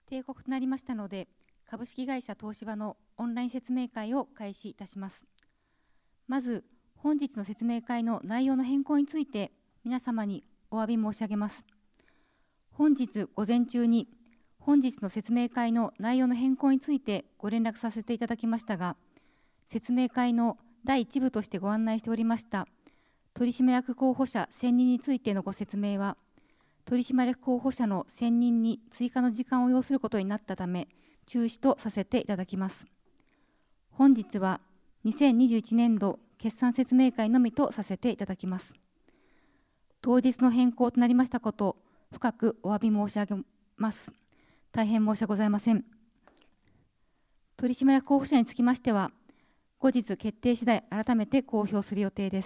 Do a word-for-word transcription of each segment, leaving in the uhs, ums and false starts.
定刻となりましたので、株式会社東芝のオンライン説明会を開始いたします。まず、本日の説明会の内容の変更について皆様にお詫び申し上げます。本日午前中に本日の説明会の内容の変更についてご連絡させていただきましたが、説明会のだいいち部としてご案内しておりました取締役候補者選任についてのご説明は、取締役候補者の選任に追加の時間を要することになったため、中止とさせていただきます。本日はにせんにじゅういちねんど決算説明会のみとさせていただきます。当日の変更となりましたこと、深くお詫び申し上げます。大変申し訳ございません。取締役候補者につきましては、後日決定次第改めて公表する予定です。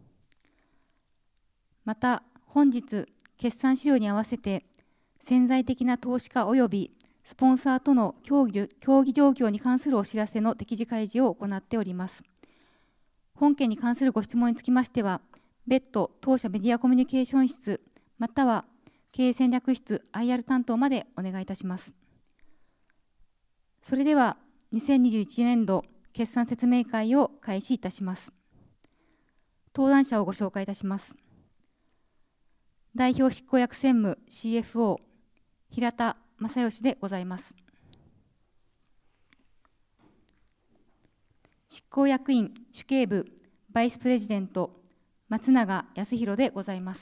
また、本日、決算資料に合わせて、潜在的な投資家及びスポンサーとの協議、協議状況に関するお知らせの適時開示を行っております。本件に関するご質問につきましては、別途当社メディアコミュニケーション室、または経営戦略室 アイアール 担当までお願いいたします。それでは、にせんにじゅういちねんど決算説明会を開始いたします。登壇者をご紹介いたします。代表執行役専務 シーエフオー 平田正義でございます。執行役員主計部バイスプレジデント松永康弘でございます。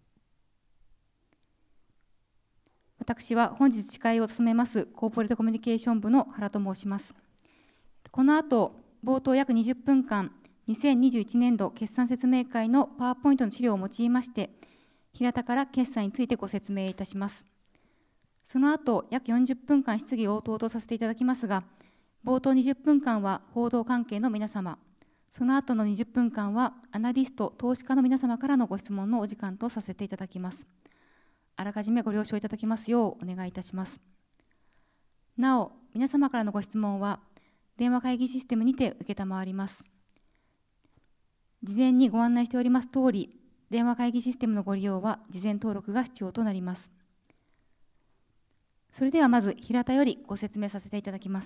私は本日司会を務めますコーポレートコミュニケーション部の原と申します。この後、冒頭約にじゅっぷんかん、にせんにじゅういちねんど決算説明会のパワーポイントの資料を用いまして、平田から決算についてご説明いたします。その後、約よんじゅっぷんかん質疑応答とさせていただきますが、冒頭にじゅっぷんかんは報道関係の皆様、その後のにじゅっぷんかんはアナリスト、投資家の皆様からのご質問のお時間とさせていただきます。あらかじめご了承いただきますようお願いいたします。なお、皆様からのご質問は、電話会議システムにて承ります。事前にご案内しておりますとおり、電話会議システムのご利用は事前登録が必要となります。それではまず平田よりご説明させていただきます。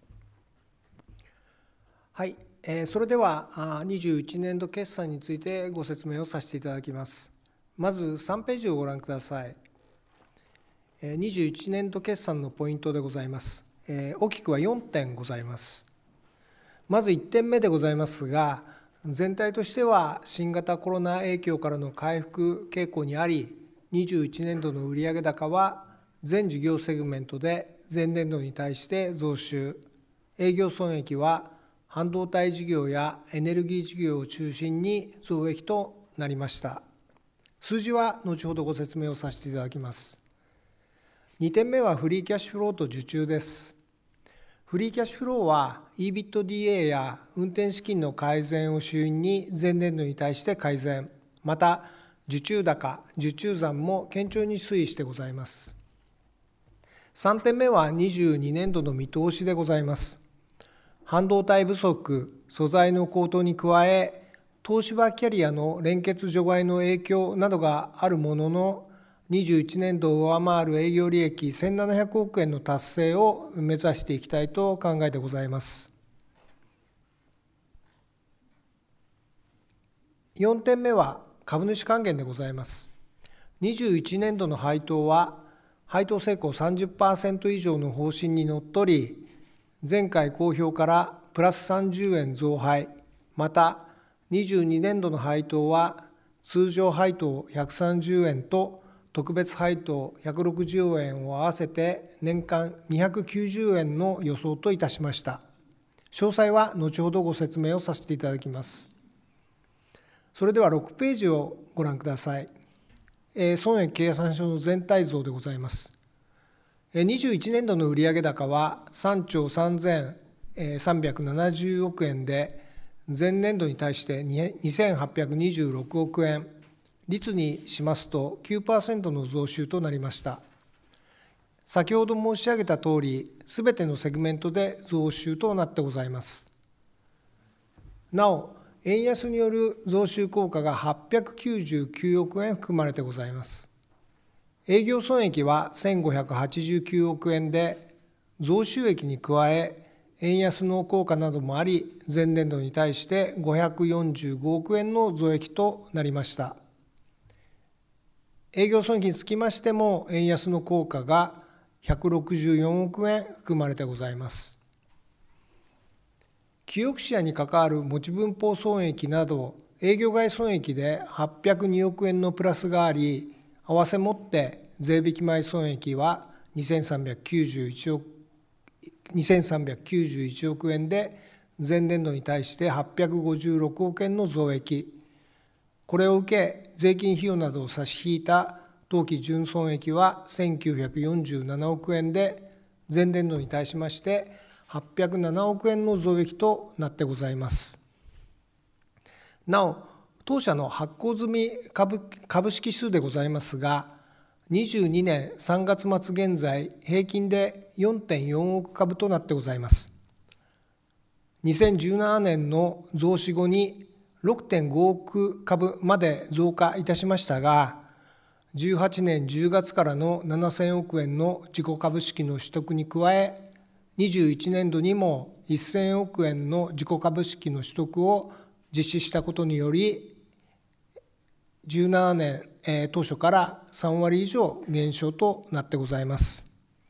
はい、えー、それではにじゅういちねんど決算についてご説明をさせていただきます。まずさんページをご覧ください。にじゅういちねんど決算のポイントでございます。えー、大きくはよんてんございます。まずいってんめでございますが、全体としては新型コロナ影響からの回復傾向にあり、にじゅういちねんどの売上高は全事業セグメントで前年度に対して増収、営業損益は半導体事業やエネルギー事業を中心に増益となりました。数字は後ほどご説明をさせていただきます。にてんめはフリーキャッシュフローと受注です。フリーキャッシュフローは イービットディーエー や運転資金の改善を主因に前年度に対して改善、また受注高、受注残も堅調に推移してございます。さんてんめはにじゅうにねんどの見通しでございます。半導体不足、素材の高騰に加え、東芝キャリアの連結除外の影響などがあるものの、にじゅういちねんどを上回る営業利益せんななひゃくおくえんの達成を目指していきたいと考えてございます。よんてんめは株主還元でございます。にじゅういちねんどの配当は、配当成功 さんじゅっパーセント 以上の方針にのっとり、前回公表からプラスさんじゅうえん増配、またにじゅうにねんどの配当は通常配当ひゃくさんじゅうえんと特別配当ひゃくろくじゅうえんを合わせて年間にひゃくきゅうじゅうえんの予想といたしました。詳細は後ほどご説明をさせていただきます。それではろくページをご覧ください。えー、損益計算書の全体像でございます。にじゅういちねんどの売上高はさんちょうさんぜんさんびゃくななじゅうおくえんで、前年度に対してにせんはっぴゃくにじゅうろくおくえん、率にしますと きゅうパーセント の増収となりました。先ほど申し上げたとおり、すべてのセグメントで増収となってございます。なお、円安による増収効果がはっぴゃくきゅうじゅうきゅうおくえん含まれてございます。 営業損益はせんごひゃくはちじゅうきゅうおくえんで、増収益に加え、円安の効果などもあり、前年度に対してごひゃくよんじゅうごおくえんの増益となりました。営業損益につきましても、円安の効果がひゃくろくじゅうよんおくえん含まれてございます。記憶視野に関わる持ち分法損益など、営業外損益ではっぴゃくにおくえんのプラスがあり、合わせもって税引き前損益はにせんさんびゃくきゅうじゅういちおくにせんさんびゃくきゅうじゅういちおくえんで、前年度に対してはっぴゃくごじゅうろくおくえんの増益。これを受け、税金費用などを差し引いた当期純損益はせんきゅうひゃくよんじゅうななおくえんで、前年度に対しましてはっぴゃくななおくえんの増益となってございます。なお、当社の発行済み 株, 株式数でございますが、にじゅうにねんさんがつ末現在、平均で よんてんよんおくかぶとなってございます。にせんじゅうななねんの増資後に ろくてんごおくかぶまで増加いたしましたが、じゅうはちねんじゅうがつからのななせんおくえんの自己株式の取得に加え、にじゅういちねんどにもせんおくえんの自己株式の取得を実施したことにより、じゅうななねん、えー、当初からさんわり以上減少となってございます。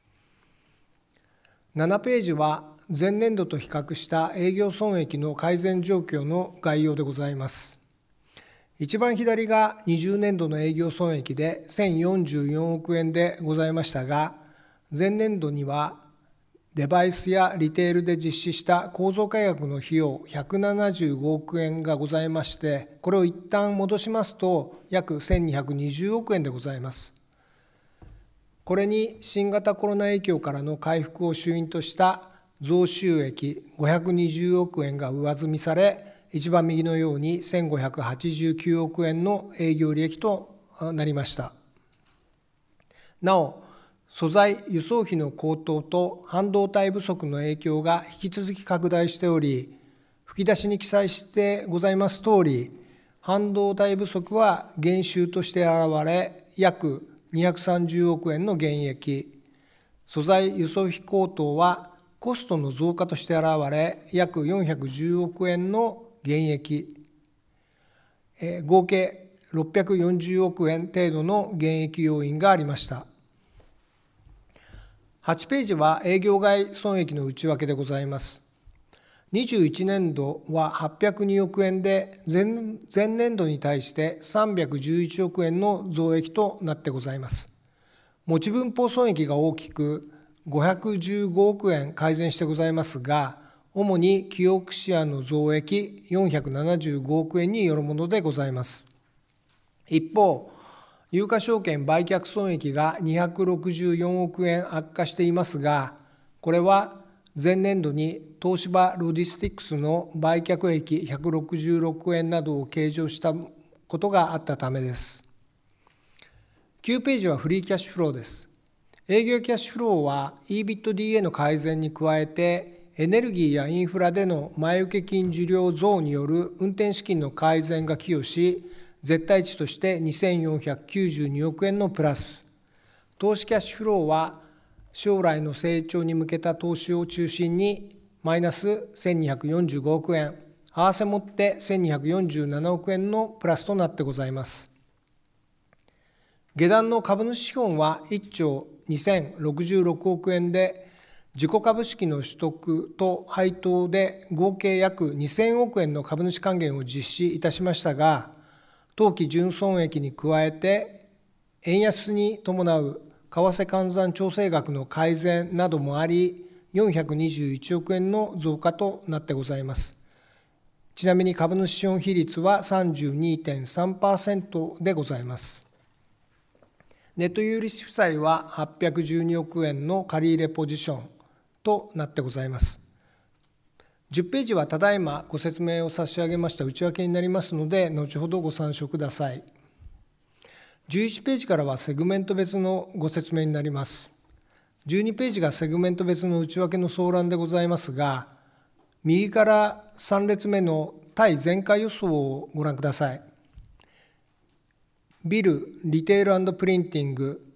ななページは前年度と比較した営業損益の改善状況の概要でございます。一番左がにじゅうねんどの営業損益でせんよんじゅうよんおくえんでございましたが、前年度にはデバイスやリテールで実施した構造改革の費用ひゃくななじゅうごおくえんがございまして、これを一旦戻しますと約せんにひゃくにじゅうおくえんでございます。これに新型コロナ影響からの回復を主因とした増収益ごひゃくにじゅうおくえんが上積みされ、一番右のようにせんごひゃくはちじゅうきゅうおくえんの営業利益となりました。なお、素材・輸送費の高騰と半導体不足の影響が引き続き拡大しており、吹き出しに記載してございますとおり、半導体不足は減収として現れ、約にひゃくさんじゅうおくえんの減益、素材・輸送費高騰はコストの増加として現れ、約よんひゃくじゅうおくえんの減益、えー、合計ろっぴゃくよんじゅうおくえん程度の減益要因がありました。はちページは営業外損益の内訳でございます。にじゅういちねんどははっぴゃくにおくえんで、前、前年度に対してさんびゃくじゅういちおくえんの増益となってございます。持ち分法損益が大きくごひゃくじゅうごおくえん改善してございますが、主に記憶視野の増益よんひゃくななじゅうごおくえんによるものでございます。一方、有価証券売却損益がにひゃくろくじゅうよんおくえん悪化していますが、これは前年度に東芝ロジスティックスの売却益ひゃくろくじゅうろくえんなどを計上したことがあったためです。きゅうページはフリーキャッシュフローです。営業キャッシュフローは イービットディーエー の改善に加えて、エネルギーやインフラでの前受け金受領増による運転資金の改善が寄与し、絶対値としてにせんよんひゃくきゅうじゅうにおくえんのプラス。投資キャッシュフローは将来の成長に向けた投資を中心にマイナスせんにひゃくよんじゅうごおくえん、合わせもってせんにひゃくよんじゅうななおくえんのプラスとなってございます。下段の株主資本はいっちょうにせんろくじゅうろくおくえんで、自己株式の取得と配当で合計約にせんおくえんの株主還元を実施いたしましたが、当期純損益に加えて、円安に伴う為替換算調整額の改善などもあり、よんひゃくにじゅういちおくえんの増加となってございます。ちなみに株主資本比率は さんじゅうにてんさんパーセント でございます。ネット有利子負債ははっぴゃくじゅうにおくえんの借入ポジションとなってございます。じゅっページはただいまご説明を差し上げました内訳になりますので、後ほどご参照ください。じゅういちページからはセグメント別のご説明になります。じゅうにページがセグメント別の内訳の総覧でございますが、右からさん列目の対前回予想をご覧ください。ビル、リテール&プリンティング、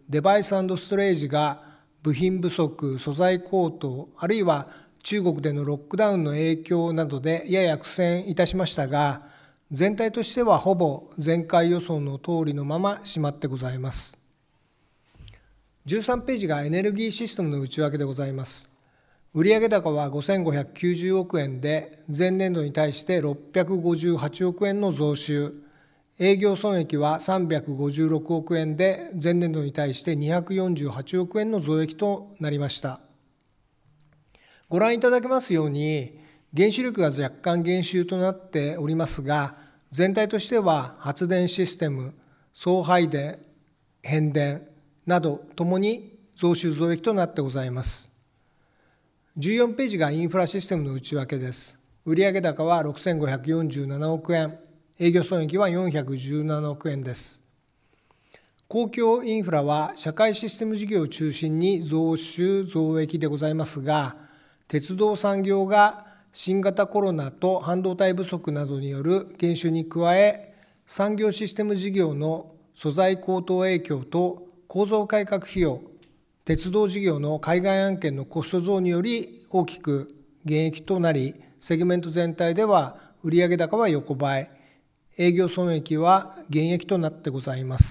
デバイス&ストレージが部品不足、素材高騰、あるいは中国でのロックダウンの影響などでやや苦戦いたしましたが、全体としてはほぼ前回予想の通りのまま締まってございます。じゅうさんページがエネルギーシステムの内訳でございます。売上高はごせんごひゃくきゅうじゅうおくえんで、前年度に対してろっぴゃくごじゅうはちおくえんの増収、営業損益はさんびゃくごじゅうろくおくえんで、前年度に対してにひゃくよんじゅうはちおくえんの増益となりました。ご覧いただけますように、原子力が若干減収となっておりますが、全体としては発電システム、送配電、変電などともに増収増益となってございます。じゅうよんページがインフラシステムの内訳です。売上高はろくせんごひゃくよんじゅうななおくえん、営業損益はよんひゃくじゅうななおくえんです。公共インフラは社会システム事業を中心に増収増益でございますが、鉄道産業が新型コロナと半導体不足などによる減収に加え、産業システム事業の素材高騰影響と構造改革費用、鉄道事業の海外案件のコスト増により大きく減益となり、セグメント全体では売上高は横ばい、営業損益は減益となってございます。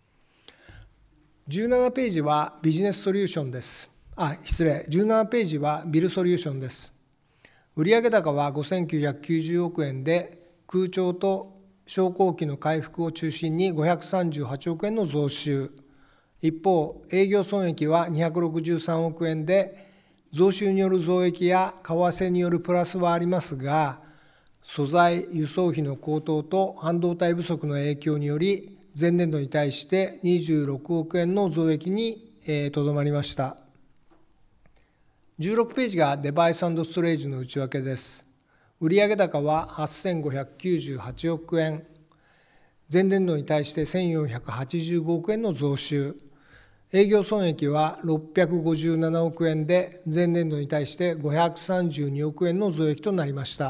じゅうななページはビジネスソリューションです。あ、失礼、じゅうななページはビルソリューションです。売上高はごせんきゅうひゃくきゅうじゅうおくえんで、空調と昇降機の回復を中心にごひゃくさんじゅうはちおくえんの増収。一方、営業損益はにひゃくろくじゅうさんおくえんで、増収による増益や為替によるプラスはありますが、素材・輸送費の高騰と半導体不足の影響により、前年度に対してにじゅうろくおくえんの増益にとどまりました。じゅうろくページがデバイス&ストレージの内訳です。売上高ははっせんごひゃくきゅうじゅうはちおくえん、前年度に対してせんよんひゃくはちじゅうごおくえんの増収。営業損益はろっぴゃくごじゅうななおくえんで、前年度に対してごひゃくさんじゅうにおくえんの増益となりました。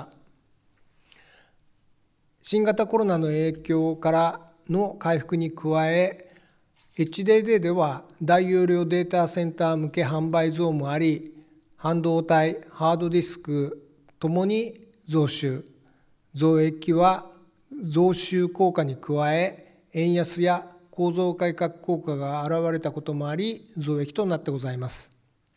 新型コロナの影響からの回復に加え、エイチディーディー では大容量データセンター向け販売増もあり、半導体、ハードディスクともに増収。増益は増収効果に加え、円安や構造改革効果が現れたこともあり、増益となってございます。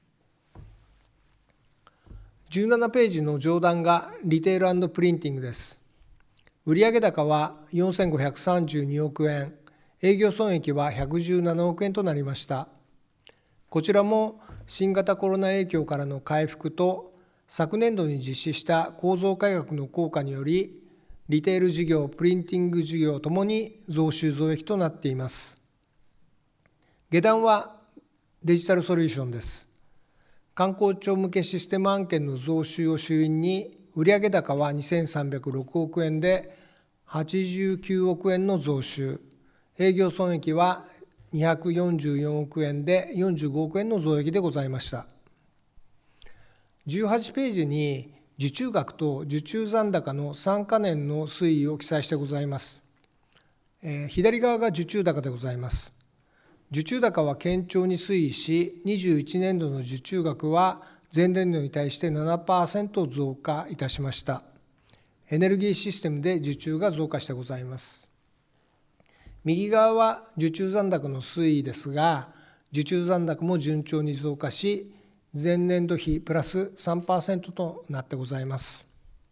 じゅうななページの上段がリテール&プリンティングです。売上高はよんせんごひゃくさんじゅうにおくえん、営業損益はひゃくじゅうななおくえんとなりました。こちらも新型コロナ影響からの回復と、昨年度に実施した構造改革の効果により、リテール事業、プリンティング事業ともに増収増益となっています。下段はデジタルソリューションです。観光庁向けシステム案件の増収を主因に、売上高はにせんさんびゃくろくおくえんではちじゅうきゅうおくえんの増収。営業損益はにひゃくよんじゅうよんおくえんでよんじゅうごおくえんの増益でございました。じゅうはちページに受注額と受注残高のさんかねんの推移を記載してございます。えー、左側が受注高でございます。受注高は堅調に推移し、にじゅういちねんどの受注額は前年度に対して ななパーセント 増加いたしました。エネルギーシステムで受注が増加してございます。右側は受注残高の推移ですが、受注残高も順調に増加し、前年度比プラス さんパーセント となってございます。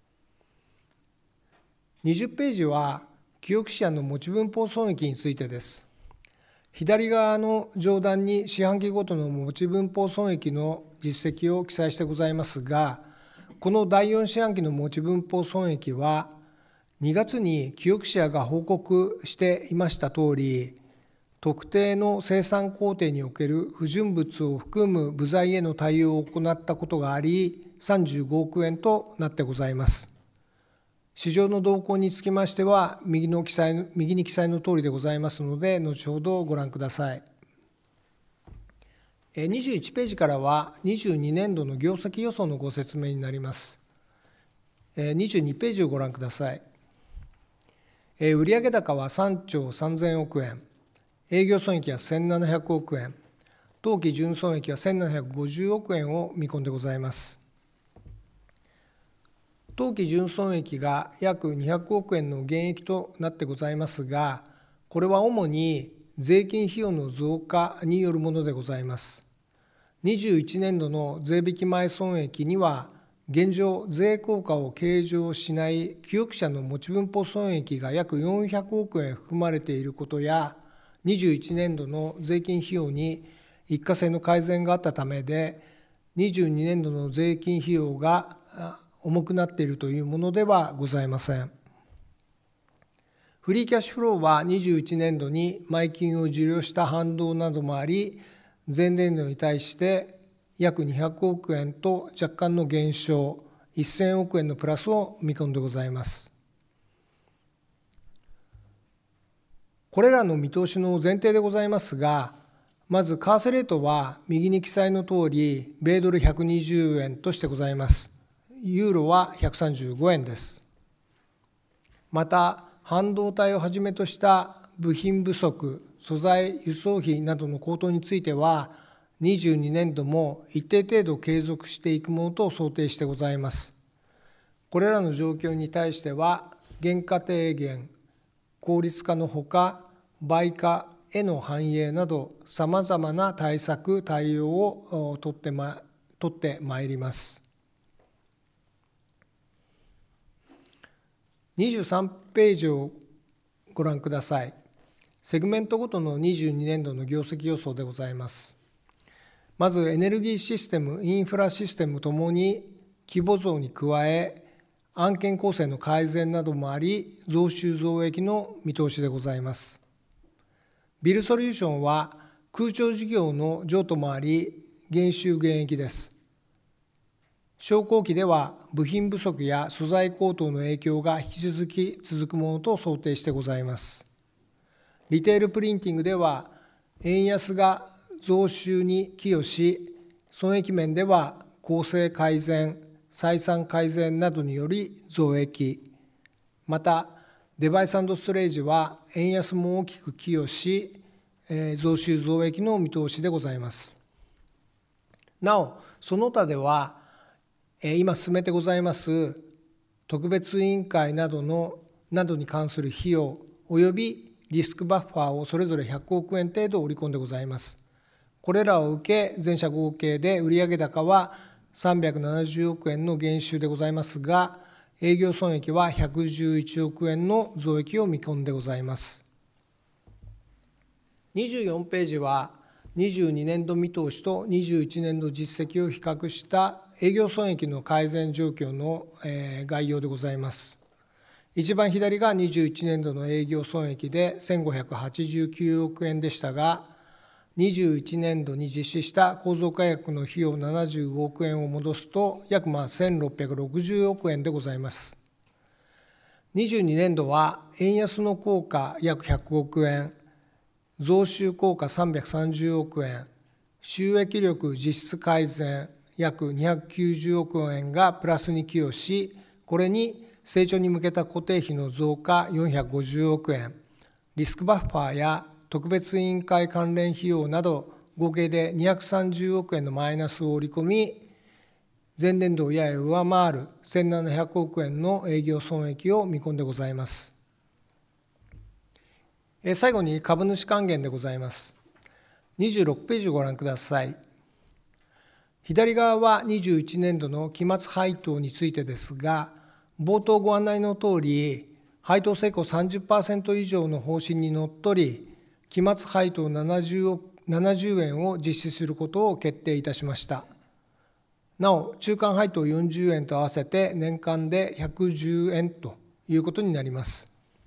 にじゅうページはキオクシアの持ち分法損益についてです。左側の上段に四半期ごとの持ち分法損益の実績を記載してございますが、このだいよん四半期の持ち分法損益は、にがつにキオクシアが報告していましたとおり、特定の生産工程における不純物を含む部材への対応を行ったことがあり、さんじゅうごおくえんとなってございます。市場の動向につきましては、右の記載、右に記載の通りでございますので、後ほどご覧ください。にじゅういちページからは、にじゅうにねんどの業績予想のご説明になります。にじゅうにページをご覧ください。売上高はさんちょうさんぜんおくえん、 営業損益はせんななひゃくおくえん、当期純損益はせんななひゃくごじゅうおくえんを見込んでございます。当期純損益が約にひゃくおくえんの減益となってございますが、これは主に税金費用の増加によるものでございます。にじゅういちねんどの税引き前損益には、現状、税効果を計上しない記憶者の持ち分法損益が約よんひゃくおくえん含まれていることや、にじゅういちねんどの税金費用に一過性の改善があったためで、にじゅうにねんどの税金費用が重くなっているというものではございません。フリーキャッシュフローはにじゅういちねんどに前金を受領した反動などもあり、前年度に対して約にひゃくおくえんと若干の減少、せんおくえんのプラスを見込んでございます。これらの見通しの前提でございますが、まず為替レートは右に記載のとおり、米ドルひゃくにじゅうえんとしてございます。ユーロはひゃくさんじゅうごえんです。また、半導体をはじめとした部品不足、素材、輸送費などの高騰については、にじゅうにねんども一定程度継続していくものと想定してございます。これらの状況に対しては、原価低減、効率化のほか、売価への反映など、さまざまな対策、対応を取ってま、取ってまいります。にじゅうさんページをご覧ください。セグメントごとのにじゅうにねんどの業績予想でございます。まずエネルギーシステム、インフラシステムともに規模増に加え、案件構成の改善などもあり、増収増益の見通しでございます。ビルソリューションは空調事業の譲渡もあり、減収減益です。商工期では部品不足や素材高騰の影響が引き続き続くものと想定してございます。リテールプリンティングでは円安が増収に寄与し、損益面では構成改善、採算改善などにより増益、またデバイス&ストレージは円安も大きく寄与し、増収増益の見通しでございます。なお、その他では今進めてございます特別委員会などのなどに関する費用およびリスクバッファーをそれぞれひゃくおくえん程度織り込んでございます。これらを受け、全社合計で売上高はさんびゃくななじゅうおくえんの減収でございますが、営業損益はひゃくじゅういちおくえんの増益を見込んでございます。にじゅうよんページは、にじゅうにねんど見通しとにじゅういちねんど実績を比較した営業損益の改善状況の概要でございます。一番左がにじゅういちねんどの営業損益でせんごひゃくはちじゅうきゅうおくえんでしたが、にじゅういちねんどに実施した構造改革の費用ななじゅうごおくえんを戻すと、約まあせんろっぴゃくろくじゅうおくえんでございます。にじゅうにねんどは円安の効果約ひゃくおくえん、増収効果さんびゃくさんじゅうおくえん、収益力実質改善約にひゃくきゅうじゅうおくえんがプラスに寄与し、これに成長に向けた固定費の増加よんひゃくごじゅうおくえん、リスクバッファーや特別委員会関連費用など合計でにひゃくさんじゅうおくえんのマイナスを織り込み、前年度をやや上回るせんななひゃくおくえんの営業損益を見込んでございます。最後に株主還元でございます。にじゅうろくページをご覧ください。左側はにじゅういちねんどの期末配当についてですが、冒頭ご案内のとおり、配当成功 さんじゅっパーセント 以上の方針にのっとり、期末配当ななじゅうえんを実施することを決定いたしました。なお、中間配当よんじゅうえんと合わせて年間でひゃくじゅうえんということになります。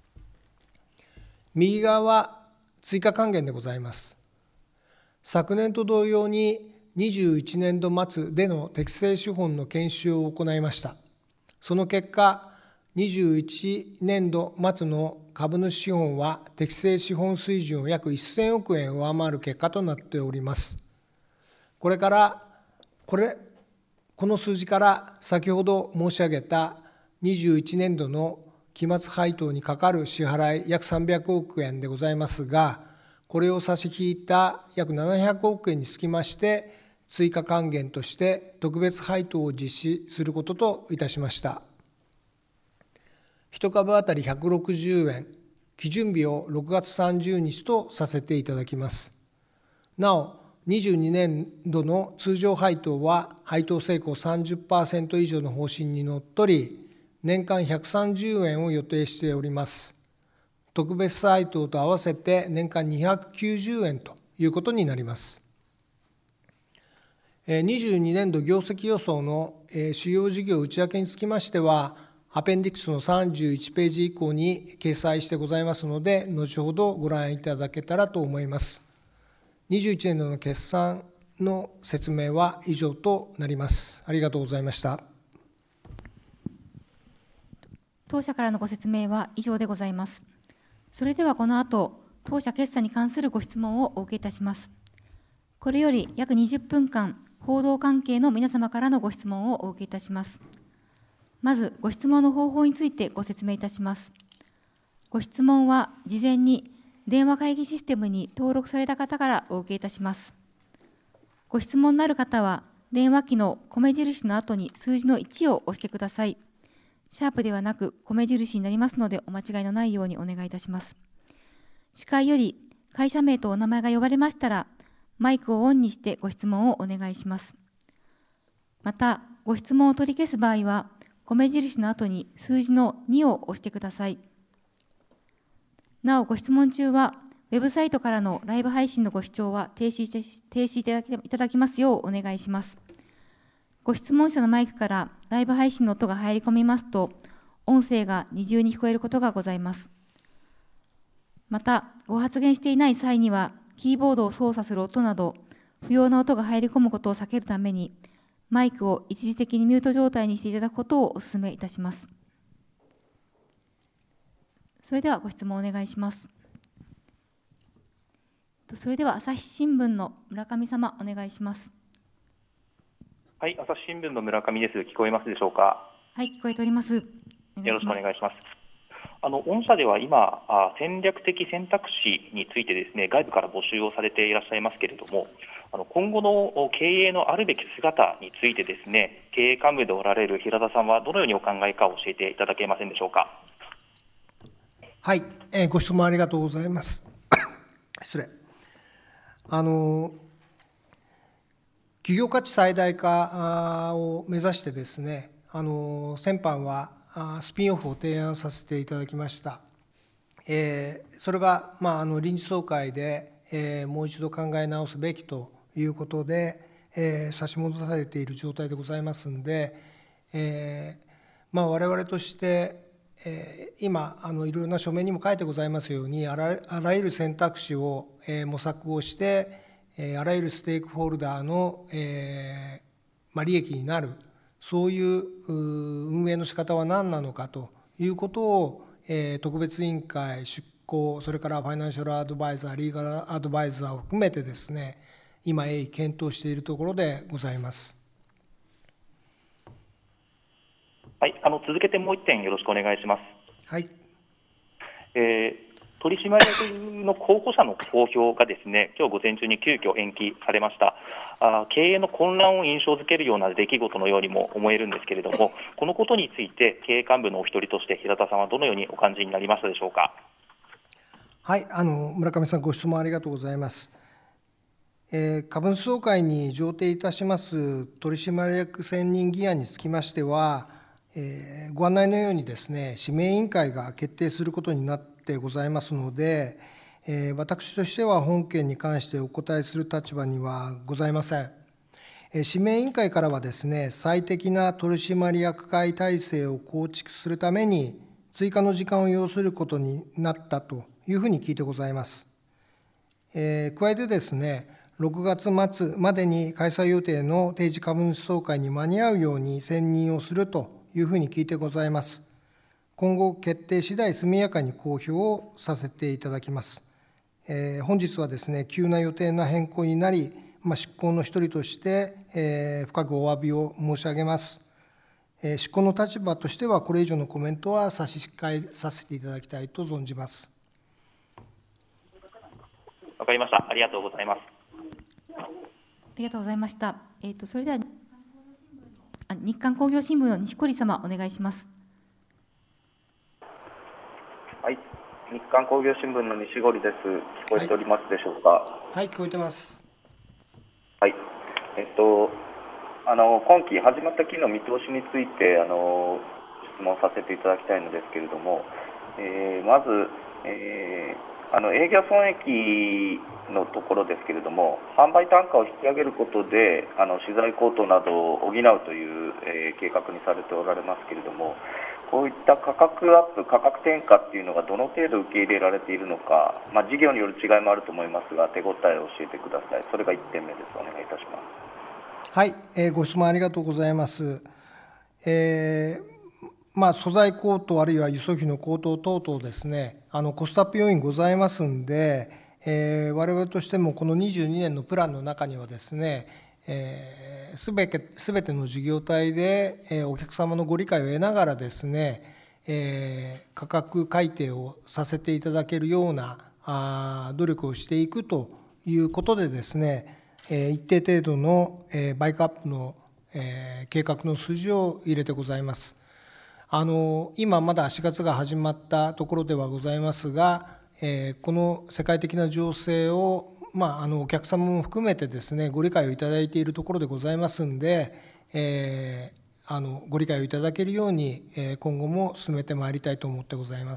右側は追加還元でございます。昨年と同様ににじゅういちねんど末での適正資本の研修を行いました。その結果、にじゅういちねんど末の株主資本は適正資本水準を約せんおくえん上回る結果となっております。これから、これ、この数字から先ほど申し上げたにじゅういちねんどの期末配当にかかる支払い約さんびゃくおくえんでございますが、 これを差し引いた約ななひゃくおくえんにつきまして、追加還元として特別配当を実施することといたしました。いち株当たりひゃくろくじゅうえん、基準日をろくがつさんじゅうにちとさせていただきます。なお、にじゅうにねんどの通常配当は配当成功 さんじゅっパーセント 以上の方針にのっとり、年間ひゃくさんじゅうえんを予定しております。特別配当と合わせて年間にひゃくきゅうじゅうえんということになります。にじゅうにねんど業績予想の主要事業内訳につきましては、アペンディクスのさんじゅういちページ以降に掲載してございますので、後ほどご覧いただけたらと思います。にじゅういちねんどの決算の説明は以上となります。ありがとうございました。 当社からのご説明は以上でございます。それではこの後、当社決算に関するご質問をお受けいたします。これより約にじゅっぷんかん、報道関係の皆様からのご質問をお受けいたします。まず、ご質問の方法についてご説明いたします。ご質問は事前に電話会議システムに登録された方からお受けいたします。ご質問のある方は、電話機の米印の後に数字のいちを押してください。シャープではなく米印になりますので、お間違いのないようにお願いいたします。司会より会社名とお名前が呼ばれましたら、マイクをオンにしてご質問をお願いします。また、ご質問を取り消す場合は、米印の後に数字のにを押してください。なお、ご質問中は、ウェブサイトからのライブ配信のご視聴は停止して停止いただきますようお願いします。ご質問者のマイクからライブ配信の音が入り込みますと、音声が二重に聞こえることがございます。また、ご発言していない際には、キーボードを操作する音など、不要な音が入り込むことを避けるために、マイクを一時的にミュート状態にしていただくことをお勧めいたします。それではご質問お願いします。それでは朝日新聞の村上様、お願いします。 はい、朝日新聞の村上です。聞こえますでしょうか。 はい、聞こえております。よろしくお願いします。あの御社では今、あ戦略的選択肢についてですね、外部から募集をされていらっしゃいますけれども、あの今後の経営のあるべき姿についてですね、経営幹部でおられる平田さんはどのようにお考えか教えていただけませんでしょうか。 はい、えー、ご質問ありがとうございます。失礼。あの企業価値最大化を目指してですね、あの先般はスピンオフを提案させていただきました。えー、それが、まあ、あの臨時総会で、えー、もう一度考え直すべきということで、えー、差し戻されている状態でございますので、えーまあ、我々として、えー、今あのいろいろな書面にも書いてございますように、あら、あらゆる選択肢を、えー、模索をして、えー、あらゆるステークホルダーの、えーまあ、利益になる、そういう運営の仕方は何なのかということを、えー、特別委員会、出向、それからファイナンシャルアドバイザー、リーガルアドバイザーを含めてですね、今、鋭意検討しているところでございます。 はい、あの続けてもう一点よろしくお願いします。 はい。 えー取締役の候補者の公表がですね、今日午前中に急遽延期されました。あ経営の混乱を印象づけるような出来事のようにも思えるんですけれども、このことについて経営幹部のお一人として平田さんはどのようにお感じになりましたでしょうか。 はい、あの村上さん、ご質問ありがとうございます。えー、株主総会に上呈いたします取締役選任議案につきましては、えー、ご案内のようにですね、指名委員会が決定することになってでございますので、えー、私としては本件に関してお答えする立場にはございません。えー、指名委員会からはですね、最適な取締役会体制を構築するために追加の時間を要することになったというふうに聞いてございます。えー、加えてですね、ろくがつ末までに開催予定の定時株主総会に間に合うように選任をするというふうに聞いてございます。今後決定次第速やかに公表をさせていただきます。えー、本日はですね、急な予定な変更になり、まあ、執行の一人として、えー、深くお詫びを申し上げます。えー、執行の立場としては、これ以上のコメントは差し控えさせていただきたいと存じます。 わかりました。ありがとうございます。 ありがとうございました。えっと、それでは、あ、日刊工業新聞の西堀様、お願いします。 はい、日刊工業新聞の西堀です。聞こえておりますでしょうか。はい、 はい、聞こえてます。 はい、えっと、あの今期始まった期の見通しについてあの質問させていただきたいのですけれども、えー、まず、えー、あの営業損益のところですけれども、販売単価を引き上げることであの資材高騰などを補うという、えー、計画にされておられますけれども、こういった価格アップ、価格転嫁っていうのがどの程度受け入れられているのか、まあ、事業による違いもあると思いますが、手応えを教えてください。それがいってんめです。お願いいたします。 はい、えー、ご質問ありがとうございます。えーまあ、素材高騰あるいは輸送費の高騰等々ですね、あのコストアップ要因ございますんで、えー、我々としてもこのにじゅうにねんのプランの中にはですね、えー、すべて、すべての事業体で、えー、お客様のご理解を得ながらですね、えー、価格改定をさせていただけるようなあ努力をしていくということでですね、えー、一定程度の、えー、バイクアップの、えー、計画の数字を入れてございます。あの今まだしがつが始まったところではございますが、えー、この世界的な情勢を、まあ、あのお客様も含めてですね、ご理解をいただいているところでございますんで、えー、あのご理解をいただけるように、えー、今後も進めてまいりたいと思ってございます。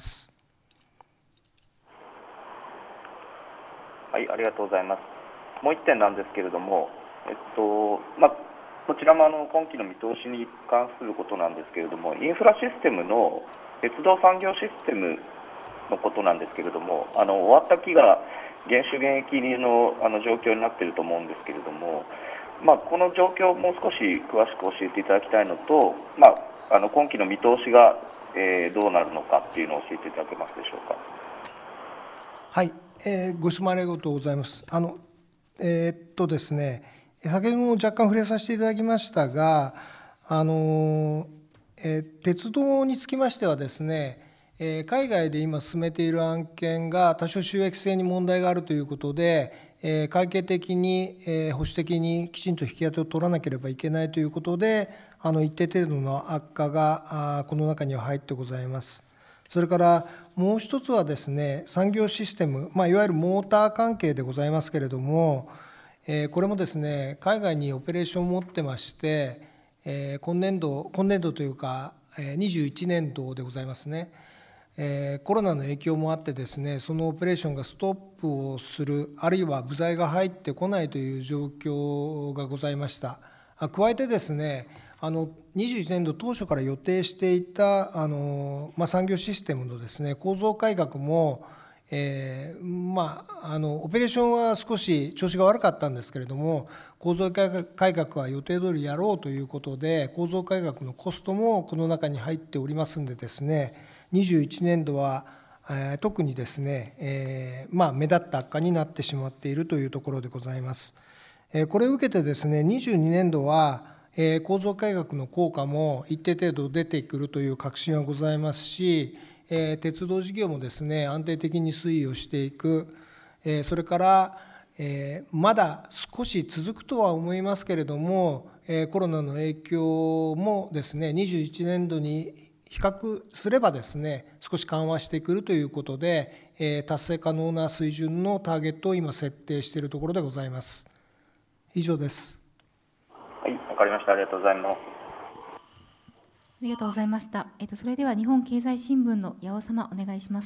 はい、ありがとうございます。もう一点なんですけれども、えっとまあこちらもあの今期の見通しに関することなんですけれども、インフラシステムの鉄道産業システムのことなんですけれども、あの終わった期が減収減益のあの状況になっていると思うんですけれども、まあ、この状況をもう少し詳しく教えていただきたいのと、まあ、あの今期の見通しが、えー、どうなるのかっていうのを教えていただけますでしょうか。 はい、えー、ご質問ありがとうございます。あのえー、っとですね先ほども若干触れさせていただきましたが、あのえー、鉄道につきましてはですね、えー、海外で今進めている案件が多少収益性に問題があるということで、えー、会計的に、えー、保守的にきちんと引き当てを取らなければいけないということで、あの一定程度の悪化があこの中には入ってございます。それからもう一つはですね、産業システム、まあ、いわゆるモーター関係でございますけれども、これもですね、海外にオペレーションを持ってまして、今年度、今年度というか、にじゅういちねんどでございますね、コロナの影響もあってですね、そのオペレーションがストップをする、あるいは部材が入ってこないという状況がございました。加えてですね、あのにじゅういちねんど当初から予定していたあの、まあ、産業システムのですね、構造改革も、えーまあ、あのオペレーションは少し調子が悪かったんですけれども、構造改革は予定通りやろうということで、構造改革のコストもこの中に入っておりますんでですね、にじゅういちねんどは、えー、特にですね、えーまあ、目立った悪化になってしまっているというところでございます。えー、これを受けてですね、にじゅうにねんどは、えー、構造改革の効果も一定程度出てくるという確信はございますし、えー、鉄道事業もですね、安定的に推移をしていく、えー、それから、えー、まだ少し続くとは思いますけれども、えー、コロナの影響もですね、にじゅういちねんどに比較すればですね、少し緩和してくるということで、えー、達成可能な水準のターゲットを今設定しているところでございます。以上です。 はい、わかりました。ありがとうございます。 ありがとうございました。えっと、それでは日本経済新聞の八尾様、お願いします。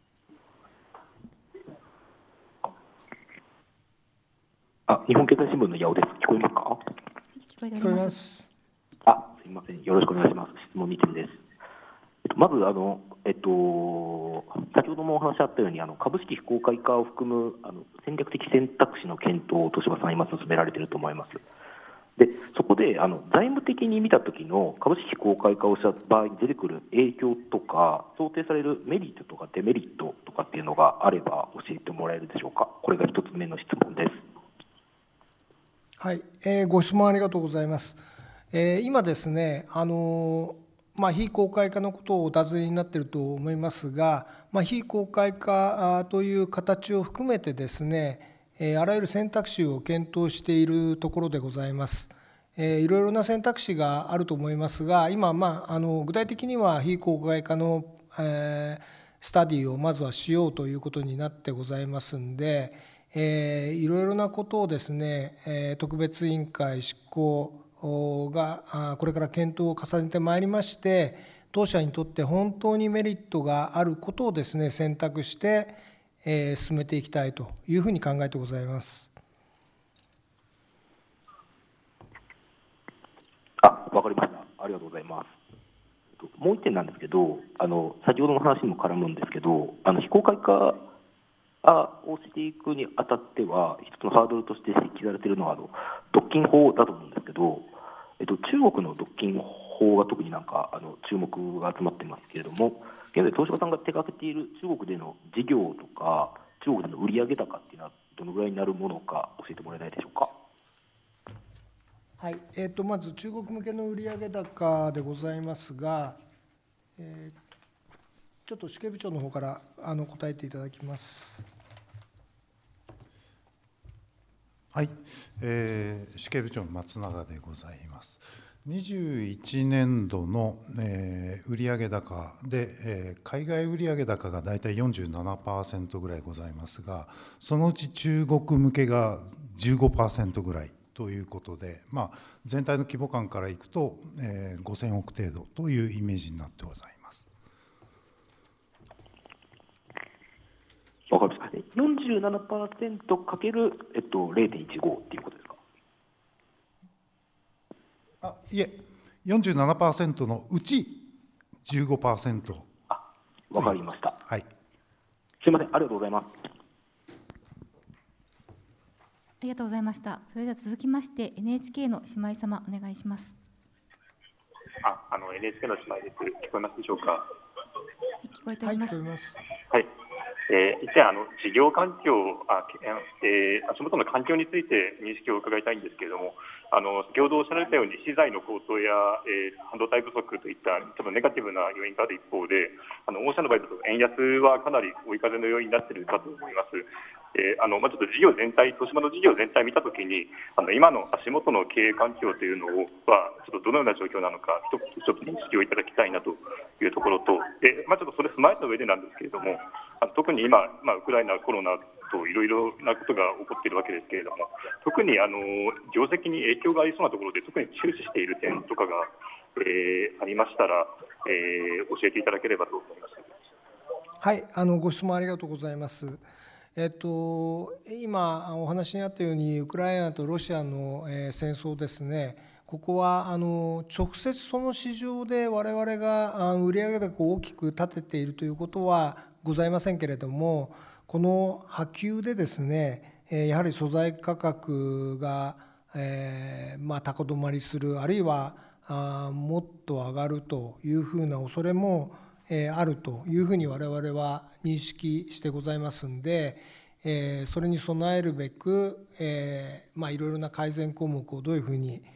あ、日本経済新聞の八尾です。聞こえますか？ 聞こえております。 あ、すみません。よろしくお願いします。質問にてんです。えっと、まずあの、えっと、先ほどもお話あったように、あの株式非公開化を含むあの戦略的選択肢の検討を東芝さん、今進められていると思います。でそこであの財務的に見たときの株式非公開化をした場合に出てくる影響とか、想定されるメリットとかデメリットとかっていうのがあれば教えてもらえるでしょうか。これが一つ目の質問です。 はい、えー、ご質問ありがとうございます。えー、今ですね、あのーまあ、非公開化のことをお尋ねになっていると思いますが、 まあ、非公開化という形を含めてですね、あらゆる選択肢を検討しているところでございます。いろいろな選択肢があると思いますが、今、まあ、あの具体的には非公開化の、えー、スタディをまずはしようということになってございますんで、えー、いろいろなことをですね、えー、特別委員会執行がこれから検討を重ねてまいりまして、当社にとって本当にメリットがあることをですね、選択して、えー、進めていきたいというふうに考えてございます。 あ、わかりました。ありがとうございます。もう一点なんですけど、あの先ほどの話にも絡むんですけど、あの非公開化をしていくにあたっては、一つのハードルとして指摘されているのはあの独禁法だと思うんですけど、えっと、中国の独禁法が特になんかあの注目が集まってますけれども、現在、東芝さんが手掛けている中国での事業とか、中国での売上高っていうのは、どのぐらいになるものか、教えてもらえないでしょうか。 はい、えー、とまず中国向けの売上高でございますが、えー、ちょっと主計部長の方からあの答えていただきます。 はい、えー、主計部長の松永でございます。にじゅういちねんどの、えー、売上高で、えー、海外売上高がだいたい よんじゅうななパーセント ぐらいございますが、そのうち中国向けが じゅうごパーセント ぐらいということで、まあ、全体の規模感からいくと、えー、ごせんおく程度というイメージになってございます。 わかりました。よんじゅうななパーセント かける、えっと、ゼロてんいちご っていうことですか。 あいえ、よんじゅうななパーセント のうち じゅうごパーセント。 あ、わかりました。 はい。 すみません、ありがとうございます。 ありがとうございました。それでは続きまして エヌエイチケー の姉妹様、お願いします。 あ、あの エヌエイチケー の姉妹です。聞こえますでしょうか。はい、 聞こえております。 はい、聞こえます。 はい。えー、以前あの事業環境、あ、えー、足元の環境について認識を伺いたいんですけれども、あの先ほどおっしゃられたように資材の高騰や、えー、半導体不足といったちょっとネガティブな要因がある一方で、あの御社の場合だと円安はかなり追い風の要因になっているかと思います。えーあのまあ、ちょっと事業全体、東芝の事業全体を見たときに、あの今の足元の経営環境というのは、ちょっとどのような状況なのか、一つちょっと認識をいただきたいなというところと、でまあ、ちょっとそれを踏まえた上でなんですけれども、あの特に今、まあ、ウクライナ、コロナといろいろなことが起こっているわけですけれども、特にあの業績に影響がありそうなところで、特に注視している点とかが、えー、ありましたら、えー、教えていただければと思います。 はい、あのご質問ありがとうございます。えっと、今お話にあったようにウクライナとロシアの、えー、戦争ですね、ここはあの直接その市場で我々が売上高を大きく立てているということはございませんけれども、この波及でですね、やはり素材価格が、えーまあ、高止まりする、あるいはあもっと上がるというふうな恐れもあるというふうに我々は認識してございますんで、それに備えるべく、まあ、いろいろな改善項目をどういうふうに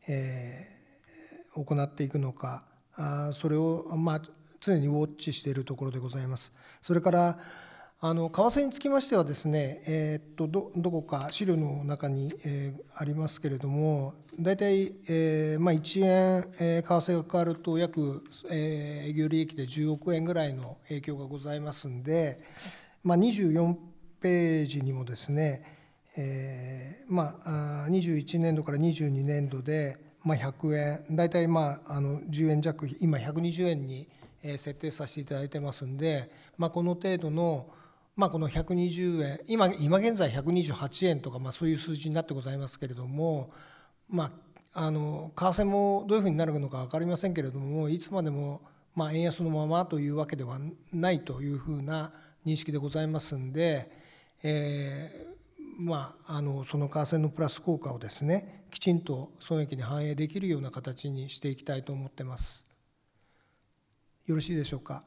行っていくのか、それをまあ常にウォッチしているところでございます。それからあの為替につきましてはですね、えー、っと ど, どこか資料の中に、えー、ありますけれども、大体、えーまあ、いちえん、えー、為替が変わると約、えー、営業利益でじゅうおくえんぐらいの影響がございますんで、まあ、にじゅうよんページにもですね、えーまあ、にじゅういちねんどからにじゅうにねんどで、まあ、ひゃくえん、大体、まあ、あのじゅうえん弱、今ひゃくにじゅうえんに設定させていただいてますんで、まあ、この程度のまあ、このひゃくにじゅうえん、今、今現在ひゃくにじゅうはちえんとか、まあ、そういう数字になってございますけれども、まあ、あの為替もどういうふうになるのか分かりませんけれども、いつまでも、まあ、円安のままというわけではないというふうな認識でございますんで、えーまあ、あのその為替のプラス効果をですね、きちんと損益に反映できるような形にしていきたいと思ってます。よろしいでしょうか。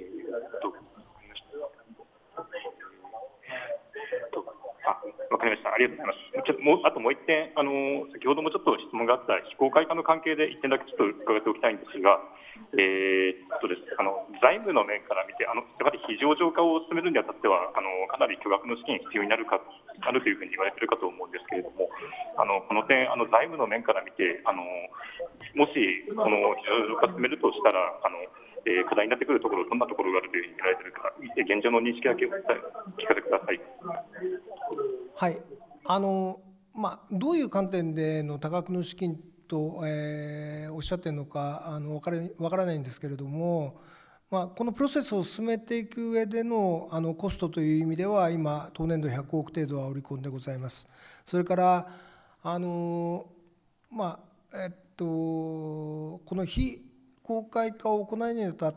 わかりました。ありがとうございます。ちょっともうあともう一点、あの先ほどもちょっと質問があった非公開化の関係で一点だけちょっと伺っておきたいんですが、えーっとですあの財務の面から見て、あのやはり非上場化を進めるにあたっては、あのかなり巨額の資金必要になるかなるというふうに言われているかと思うんですけれども、あのこの点、あの財務の面から見て、あのもしこの非上場化を進めるとしたら、あのえー、課題になってくるところ、どんなところがあるというふうに見られているか、現状の認識だけお聞かせください。 はい、あのまあ、どういう観点での多額の資金と、えー、おっしゃっているのかあの分から分からないんですけれども、まあ、このプロセスを進めていく上でのあのコストという意味では、今、当年度ひゃくおく程度は織り込んでございます。それからあの、まあえっと、この非公開化を行うにあたって、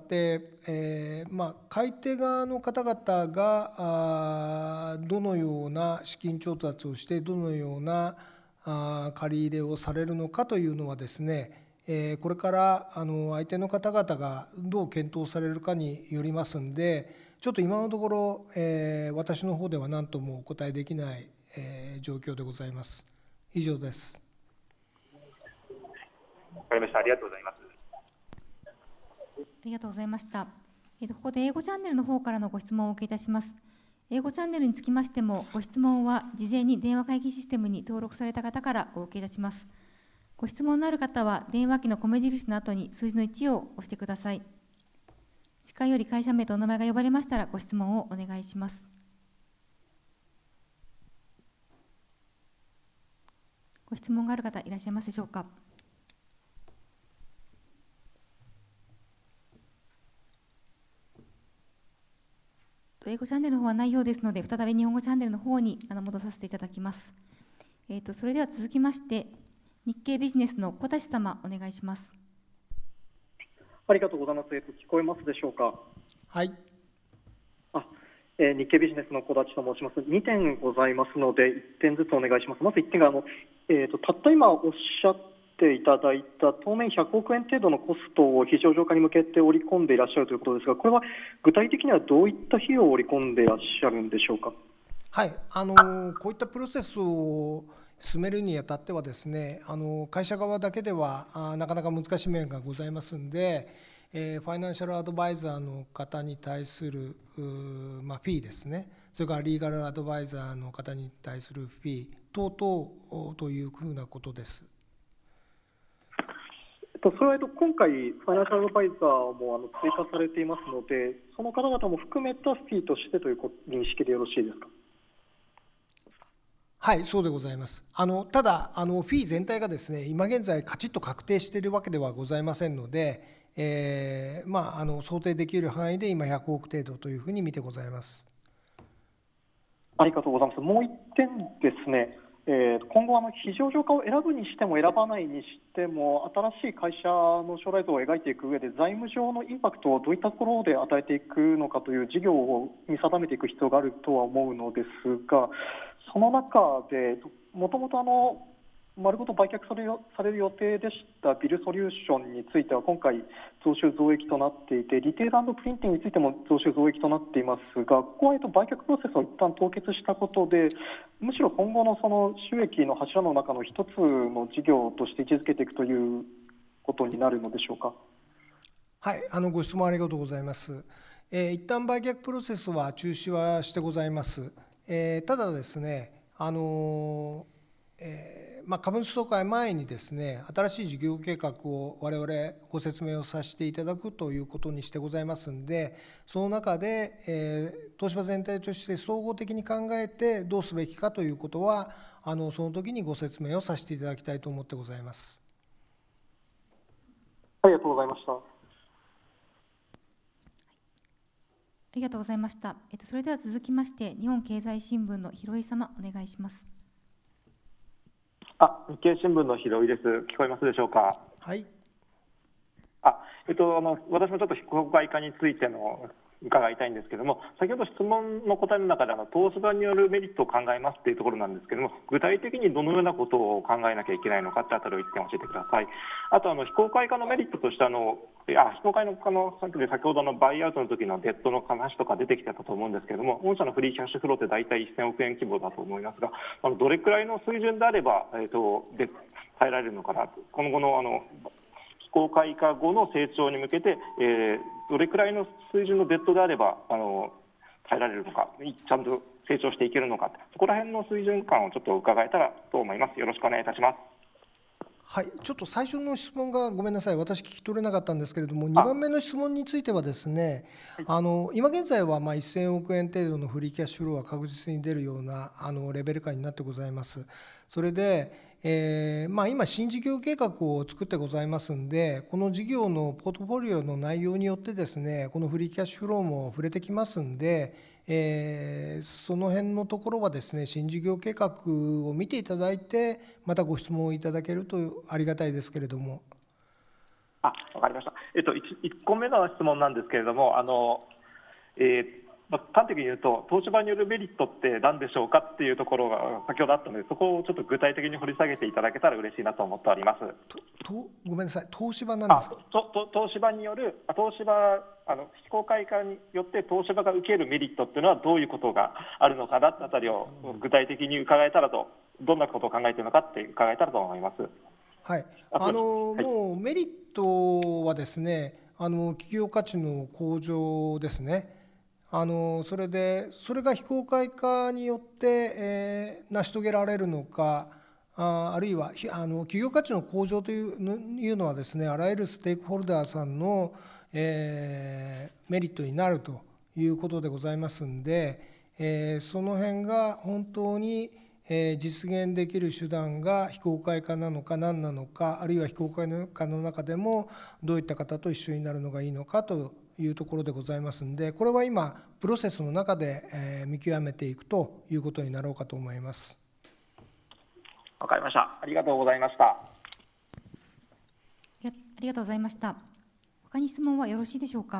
えーまあ、買い手側の方々があどのような資金調達をして、どのようなあ借り入れをされるのかというのはですね、えー、これからあの相手の方々がどう検討されるかによりますんで、ちょっと今のところ、えー、私の方では何ともお答えできない、えー、状況でございます。以上です。 わかりました。ありがとうございます。 ありがとうございました。えー、とここで英語チャンネルの方からのご質問をお受けいたします。英語チャンネルにつきましても、ご質問は事前に電話会議システムに登録された方からお受けいたします。ご質問のある方は、電話機の米印の後に数字のいちを押してください。司会より会社名とお名前が呼ばれましたら、ご質問をお願いします。ご質問がある方いらっしゃいますでしょうか。英語チャンネルの方はないようですので、再び日本語チャンネルの方にあの戻させていただきます。えー、とそれでは続きまして、日経ビジネスの小田様、お願いします。 ありがとうございます。えー、と聞こえますでしょうか。 はい。 あ、えー、日経ビジネスの小田と申します。にてんございますので、いってんずつお願いします。まずいってんが、あの、えー、とたった今おっしゃっていただいた当面ひゃくおくえん程度のコストを非上場化に向けて織り込んでいらっしゃるということですが、これは具体的にはどういった費用を織り込んでいらっしゃるんでしょうか。 はい、あのこういったプロセスを進めるにあたってはですね、あの会社側だけではあなかなか難しい面がございますので、えー、ファイナンシャルアドバイザーの方に対する、まあ、フィーですね、それからリーガルアドバイザーの方に対するフィー等々というふうなことです。 それは今回、ファイナンシャルアドバイザーもあの追加されていますので、その方々も含めたフィーとしてという認識でよろしいですか。 はい、そうでございます。あのただあの、フィー全体がですね、今現在、カチッと確定しているわけではございませんので、えーまあ、あの想定できる範囲で今、ひゃくおく程度というふうに見てございます。 ありがとうございます。もう一点ですね。えー、今後あの非上場化を選ぶにしても選ばないにしても、新しい会社の将来像を描いていく上で財務上のインパクトをどういったところで与えていくのかという事業を見定めていく必要があるとは思うのですが、その中でもともとあの丸ごと売却されるされる予定でしたビルソリューションについては今回増収増益となっていて、リテール&プリンティングについても増収増益となっていますが、ここは売却プロセスを一旦凍結したことで、むしろ今後のその収益の柱の中の一つの事業として位置づけていくということになるのでしょうか。 はい、あのご質問ありがとうございます。えー、一旦売却プロセスは中止はしてございます。えー、ただですね、あのーえーまあ、株主総会前にですね、新しい事業計画を我々ご説明をさせていただくということにしてございますので、その中で、えー、東芝全体として総合的に考えてどうすべきかということは、あのその時にご説明をさせていただきたいと思ってございます。 ありがとうございました。ありがとうございました。えっと、それでは続きまして、日本経済新聞の広井様、お願いします。 あ、日経新聞の広井です。聞こえますでしょうか。 はい。 あ、えっと、あの私もちょっと非公開化についての伺いたいんですけれども、先ほど質問の答えの中であの東芝によるメリットを考えますというところなんですけれども、具体的にどのようなことを考えなきゃいけないのかというあたりをいってん教えてください。あとあの非公開化のメリットとしてあのあ非公開化の先ほどのバイアウトの時のデッドの話とか出てきてたと思うんですけれども、御社のフリーキャッシュフローって大体せんおくえん規模だと思いますが、あのどれくらいの水準であれば、えー、とで耐えられるのかなと、今後のあの非公開化後の成長に向けて、えー、どれくらいの水準のデッドであればあの耐えられるのか、ちゃんと成長していけるのか、そこら辺の水準感をちょっと伺えたらと思います。よろしくお願いいたします。 はい、ちょっと最初の質問がごめんなさい、私聞き取れなかったんですけれども、にばんめの質問についてはですね、あの今現在はまあせんおくえん程度のフリーキャッシュフローは確実に出るようなあのレベル感になってございます。それで、えーまあ、今新事業計画を作ってございますんで、この事業のポートフォリオの内容によってですね、このフリーキャッシュフローも触れてきますんで、えー、その辺のところはですね、新事業計画を見ていただいて、またご質問をいただけるとありがたいですけれども。 あ、わかりました。えっと、いっこめの質問なんですけれども、あの、えーまあ、端的に言うと、東芝によるメリットって何でしょうかっていうところが先ほどあったので、そこをちょっと具体的に掘り下げていただけたら嬉しいなと思っております。 ととごめんなさい、東芝なんですか。 あとと東芝による、東芝あの非公開化によって東芝が受けるメリットっていうのはどういうことがあるのかなってあたりを具体的に伺えたらと、どんなことを考えているのかって伺えたらと思います。 はい、あの、はい、もうメリットはですね、あの企業価値の向上ですね。あのそれでそれが非公開化によって、えー、成し遂げられるのか、あ, あるいはあの企業価値の向上というの, いうのはですね、あらゆるステークホルダーさんの、えー、メリットになるということでございますんで、えー、その辺が本当に、えー、実現できる手段が非公開化なのか何なのか、あるいは非公開化の中でもどういった方と一緒になるのがいいのかというところでございますので、これは今プロセスの中で、えー、見極めていくということになろうかと思います。 わかりました。ありがとうございました。ありがとうございました。他に質問はよろしいでしょうか。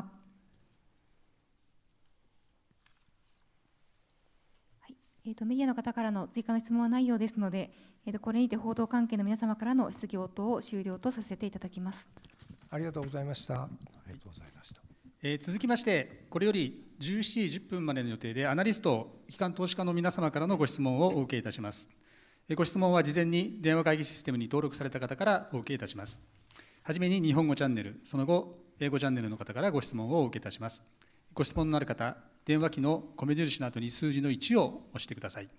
はい、えーと、メディアの方からの追加の質問はないようですので、えーと、これにて報道関係の皆様からの質疑応答を終了とさせていただきます。 ありがとうございました。 ありがとうございました。 えー、続きまして、これよりじゅうしちじじゅっぷんまでの予定で、アナリスト、機関投資家の皆様からのご質問をお受けいたします。ご質問は事前に電話会議システムに登録された方からお受けいたします。はじめに日本語チャンネル、その後、英語チャンネルの方からご質問をお受けいたします。ご質問のある方、電話機の米印の後に数字のいちを押してください。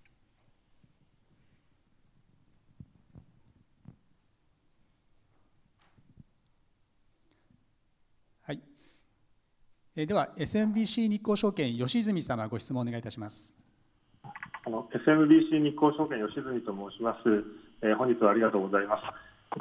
はい。では エスエムビーシー 日興証券吉住様、ご質問をお願いいたします。 あの エスエムビーシー 日興証券吉住と申します。えー、本日はありがとうございます。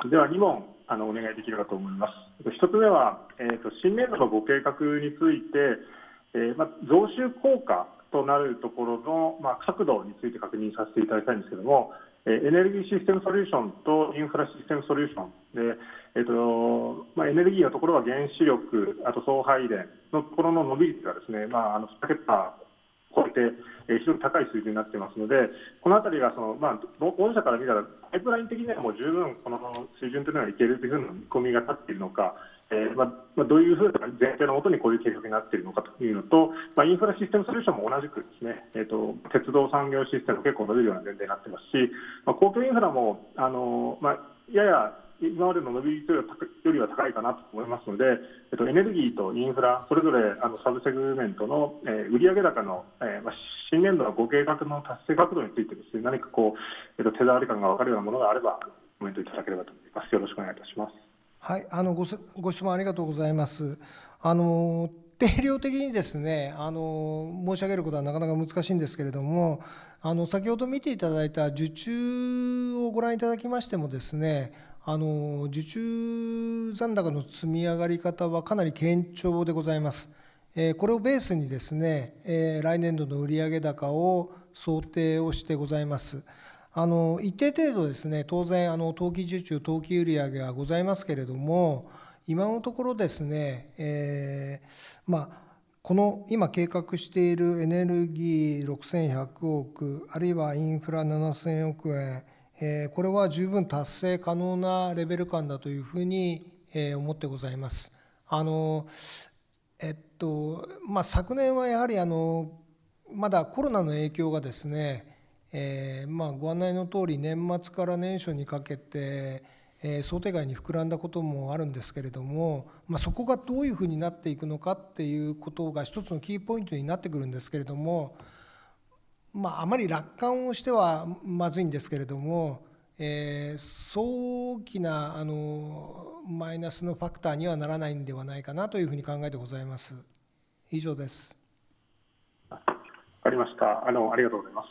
ではに問あのお願いできればと思います。ひとつめは、えー、と新年度のご計画について、えーま、増収効果となるところの、ま、角度について確認させていただきたいんですけれども、エネルギーシステムソリューションとインフラシステムソリューションで、えーとまあ、エネルギーのところは原子力、あと送配電のところの伸び率がですね、まあ、あのに桁超えて、えー、非常に高い水準になっていますので、このあたりがその、まあ、御社から見たらパイプライン的にはもう十分この水準というのはいけるというふうな見込みが立っているのか、えーまあ、どういうふうな前提のもとにこういう計画になっているのかというのと、まあ、インフラシステムソリューションも同じくですね、えーと、鉄道産業システム結構伸びるような前提になっていますし、まあ、公共インフラもあの、まあ、やや今までの伸び率よりは高いかなと思いますので、えっと、エネルギーとインフラそれぞれあのサブセグメントの、えー、売上高の、えーまあ、新年度のご計画の達成角度についてですね、何かこう、えっと、手触り感が分かるようなものがあればコメントいただければと思います。よろしくお願いいたします。 はい、あの ご, ご質問ありがとうございます。あの定量的にですね、あの申し上げることはなかなか難しいんですけれども、あの先ほど見ていただいた受注をご覧いただきましてもですね、あの受注残高の積み上がり方はかなり堅調でございます。えー、これをベースにですね、えー、来年度の売上高を想定をしてございます。あの一定程度ですね、当然あの当期受注当期売上がございますけれども、今のところですね、えー、まあこの今計画しているエネルギーろくせんひゃくおく、あるいはインフラななせんおくえん、えー、これは十分達成可能なレベル感だというふうに、えー、思ってございます。あのえっとまあ、昨年はやはりあのまだコロナの影響がですね、えーまあ、ご案内の通り年末から年初にかけて、えー、想定外に膨らんだこともあるんですけれども、まあ、そこがどういうふうになっていくのかっていうことが一つのキーポイントになってくるんですけれども、まあ、あまり楽観をしてはまずいんですけれども、えー、そう大きなあのマイナスのファクターにはならないんではないかなというふうに考えてございます。以上です。 わかりました。あのありがとうございます。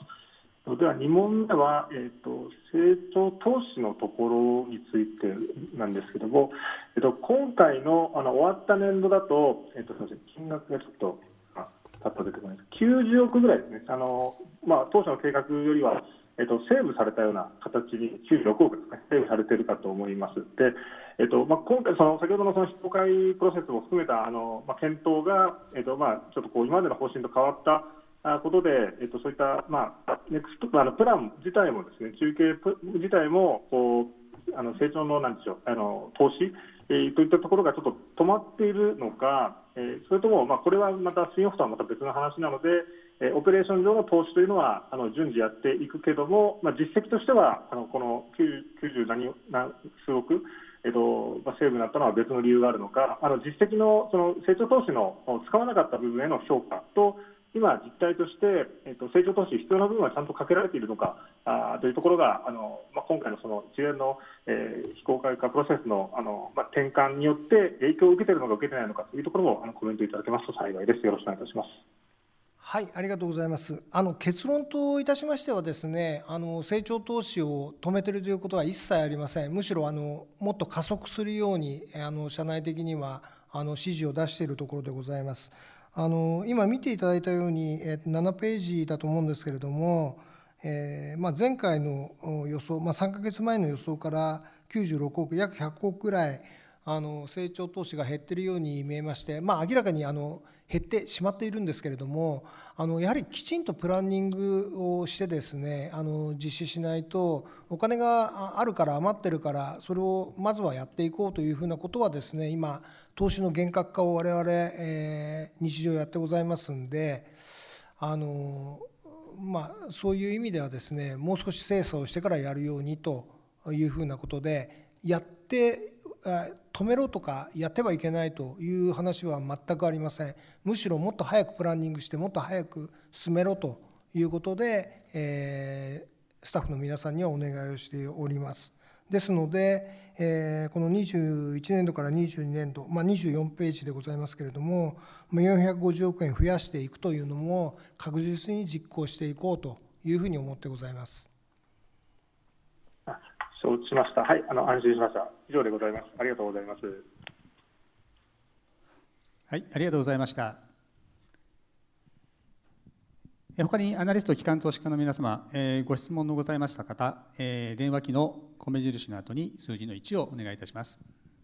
ではに問目は、えーと、成長投資のところについてなんですけども、えーと、今回の、あの終わった年度だと、えーと、すみません、金額がちょっとあパッと出てこないです。きゅうじゅうおくぐらいですね。あの、まあ、当初の計画よりは、えーと、セーブされたような形にきゅうじゅうろくおくですね、セーブされているかと思います。で、えーとまあ、今回その先ほどのその非公開プロセスも含めたあの、まあ、検討が、えーとまあ、ちょっとこう今までの方針と変わったことで、えっと、そういった、まあ、ネクストあのプラン自体もですね、中継自体もこうあの成長のなんでしょう、あの投資、えー、といったところがちょっと止まっているのか、えー、それとも、まあ、これはまたスピンオフとはまた別の話なので、えー、オペレーション上の投資というのはあの順次やっていくけども、まあ、実績としてはあのこのきゅうじゅう何何数億えっとまあ、セーブになったのは別の理由があるのか、あの実績のその成長投資の使わなかった部分への評価と、今、実態として、えっと、成長投資、必要な部分はちゃんとかけられているのかあというところが、あのまあ、今回のその一連の、えー、非公開化プロセスの、あの、まあ、転換によって影響を受けているのか受けていないのかというところもあのコメントいただけますと幸いです。よろしくお願いいたします。 はい、ありがとうございます。あの結論といたしましてはですね、あの成長投資を止めているということは一切ありません。むしろあのもっと加速するようにあの社内的にはあの指示を出しているところでございます。あの今見ていただいたように、えー、ななページだと思うんですけれども、えーまあ、前回の予想、まあ、さんかげつまえの予想からきゅうじゅうろくおく、約ひゃくおくぐらいあの成長投資が減っているように見えまして、まあ、明らかにあの減ってしまっているんですけれども、あのやはりきちんとプランニングをしてですね、あの実施しないと、お金があるから余ってるからそれをまずはやっていこうというふうなことはですね、今投資の厳格化を我々、えー、日常やってございますんで、あのまあ、そういう意味ではですね、もう少し精査をしてからやるようにというふうなことで、やって止めろとかやってはいけないという話は全くありません。むしろもっと早くプランニングしてもっと早く進めろということで、えー、スタッフの皆さんにはお願いをしております。ですので、えー、このにじゅういちねんどからにじゅうにねんど、まあ、にじゅうよんページでございますけれども、よんひゃくごじゅうおくえん増やしていくというのも確実に実行していこうというふうに思ってございます。 承知しました。はい、あの安心しました。以上でございます。ありがとうございます。 はい、ありがとうございました。他にアナリスト、機関投資家の皆様、えー、ご質問のございました方、えー、電話機の米印の後に数字のいちをお願いいたします。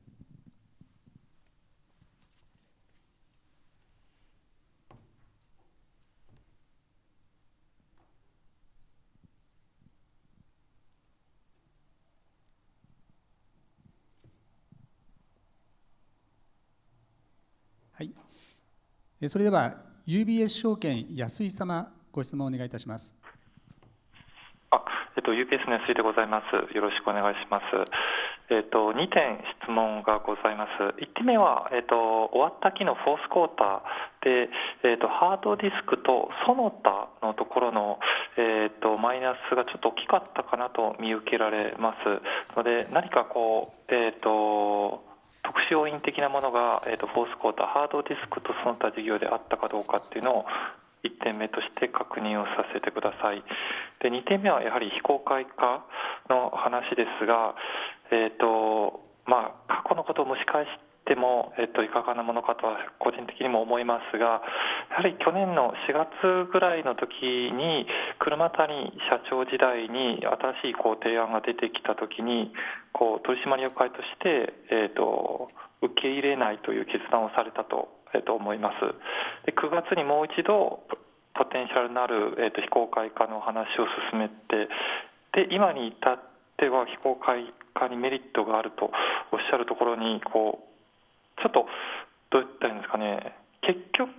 はい、それでは ユービーエス 証券安井様、ご質問をお願いいたします。 あ、えっと、ユービーエス の安井でございます。よろしくお願いします。えっと、にてん質問がございます。いってんめは、えっと、終わった期のフォースクォーターで、えっと、ハードディスクとその他のところの、えっと、マイナスがちょっと大きかったかなと見受けられますので、何かこう、えっと、特殊要因的なものが、えー、とフォースクォーター、ハードディスクとその他事業であったかどうかっていうのをいってんめとして確認をさせてください。でにてんめはやはり非公開化の話ですが、えーとまあ、過去のことを蒸し返しても、えー、といかがなものかとは個人的にも思いますが、やはり去年のしがつぐらいの時に車谷社長時代に新しいこう提案が出てきた時にこう取締役会として、えー、と受け入れないという決断をされたとえー、と思います。でくがつにもう一度ポテンシャルのある、えー、と非公開化の話を進めて、で今に至っては非公開化にメリットがあるとおっしゃるところにこうちょっとどういったらいいんですかね、結局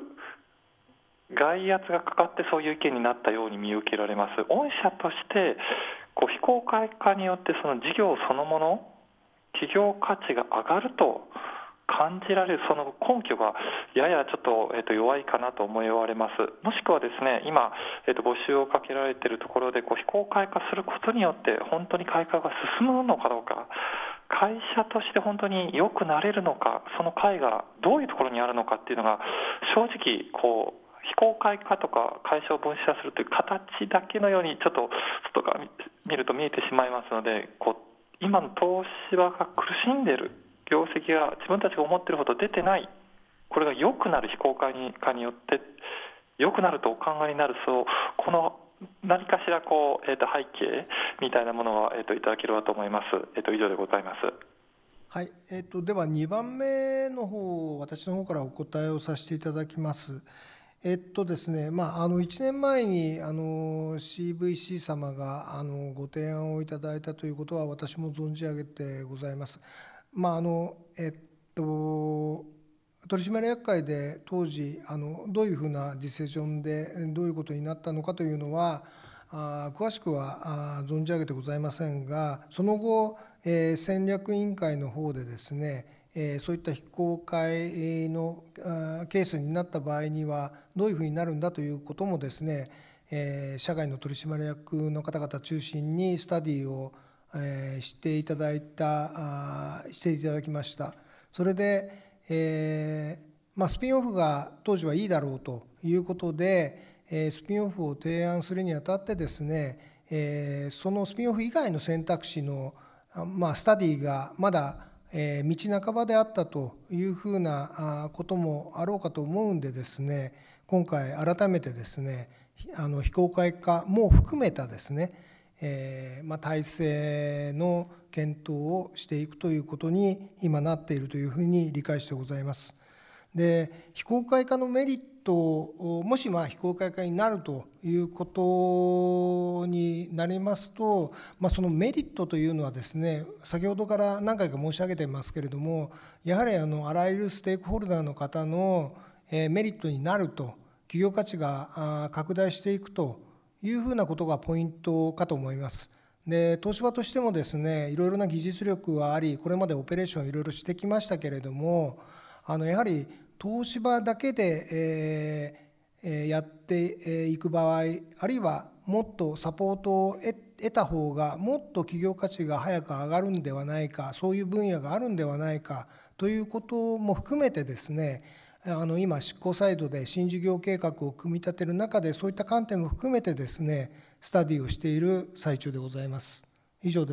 外圧がかかってそういう意見になったように見受けられます。御社としてこう非公開化によってその事業そのもの、企業価値が上がると感じられるその根拠がややちょっと、えー、と弱いかなと思われます。もしくはですね、今、えー、と募集をかけられているところでこう非公開化することによって本当に改革が進むのかどうか、会社として本当に良くなれるのか、その解がどういうところにあるのかっていうのが正直こう非公開化とか会社を分社するという形だけのようにちょっと外から見ると見えてしまいますので、こう今の東芝が苦しんでいる業績が自分たちが思っているほど出てない、これが良くなる非公開化によって良くなるとお考えになる、そうこの何かしらこう、えー、と背景みたいなものは、えー、といただければと思います。えー、と以上でございます。 はい、えー、とではにばんめの方、私の方からお答えをさせていただきます。えっとですねまあ、あのいちねんまえにあの シーブイシー 様があのご提案をいただいたということは私も存じ上げてございます。まああのえっと、取締役会で当時あのどういうふうなディセジョンでどういうことになったのかというのはあ詳しくはあ存じ上げてございませんが、その後、えー、戦略委員会の方でですねそういった非公開のケースになった場合にはどういうふうになるんだということもですね、社外の取締役の方々中心にスタディをしていただいたしていただきました。それで、えーまあ、スピンオフが当時はいいだろうということでスピンオフを提案するにあたってですね、そのスピンオフ以外の選択肢の、まあ、スタディがまだえー、道半ばであったというふうなこともあろうかと思うんでですね、今回改めてですねあの非公開化も含めたですね、えーまあ、体制の検討をしていくということに今なっているというふうに理解してございます。で非公開化のメリットをもしまあ非公開化になるということになりますと、まあ、そのメリットというのはですね先ほどから何回か申し上げていますけれども、やはりあのあらゆるステークホルダーの方のメリットになると、企業価値が拡大していくというふうなことがポイントかと思います。で東芝としてもですねいろいろな技術力はあり、これまでオペレーションいろいろしてきましたけれども、あのやはり東芝だけで、えー、やっていく場合、あるいはもっとサポートを得た方がもっと企業価値が早く上がるんではないか、そういう分野があるんではないかということも含めてですね、あの今執行サイドで新事業計画を組み立てる中でそういった観点も含めてですねスタディをしている最中でございます。以上です。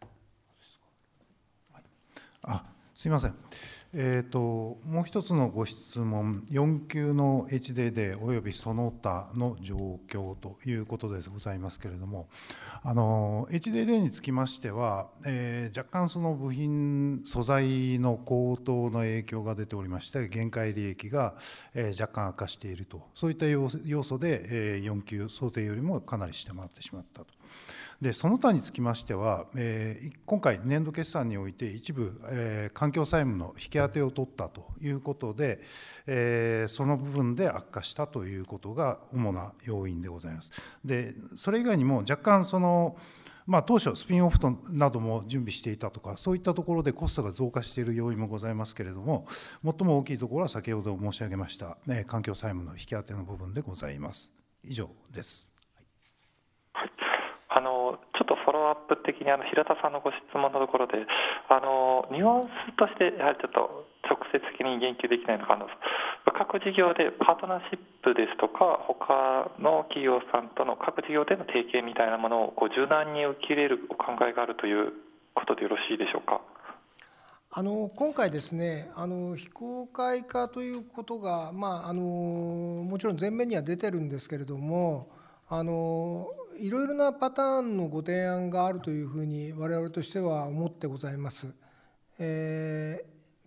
あ、すいません。えー、ともう一つのご質問、よん級の エイチディーディー およびその他の状況ということでございますけれども、あの エイチディーディー につきましては、えー、若干その部品素材の高騰の影響が出ておりまして、限界利益が、えー、若干悪化していると、そういった要素で、えー、よん級想定よりもかなり下回ってしまったと。でその他につきましては、えー、今回年度決算において一部、えー、環境債務の引き当てを取ったということで、えー、その部分で悪化したということが主な要因でございます。でそれ以外にも若干そのまあ、当初スピンオフとなども準備していたとか、そういったところでコストが増加している要因もございますけれども、最も大きいところは先ほど申し上げました、えー、環境債務の引き当ての部分でございます。以上です。 はい、あのちょっとフォローアップ的にあの平田さんのご質問のところで、あのニュアンスとしてやはりちょっと直接的に言及できないのか、あの各事業でパートナーシップですとか他の企業さんとの各事業での提携みたいなものをこう柔軟に受け入れるお考えがあるということでよろしいでしょうか。 あの今回ですね、あの非公開化ということが、まあ、あのもちろん前面には出てるんですけれども、あのいろいろなパターンのご提案があるというふうに我々としては思ってございます。えー、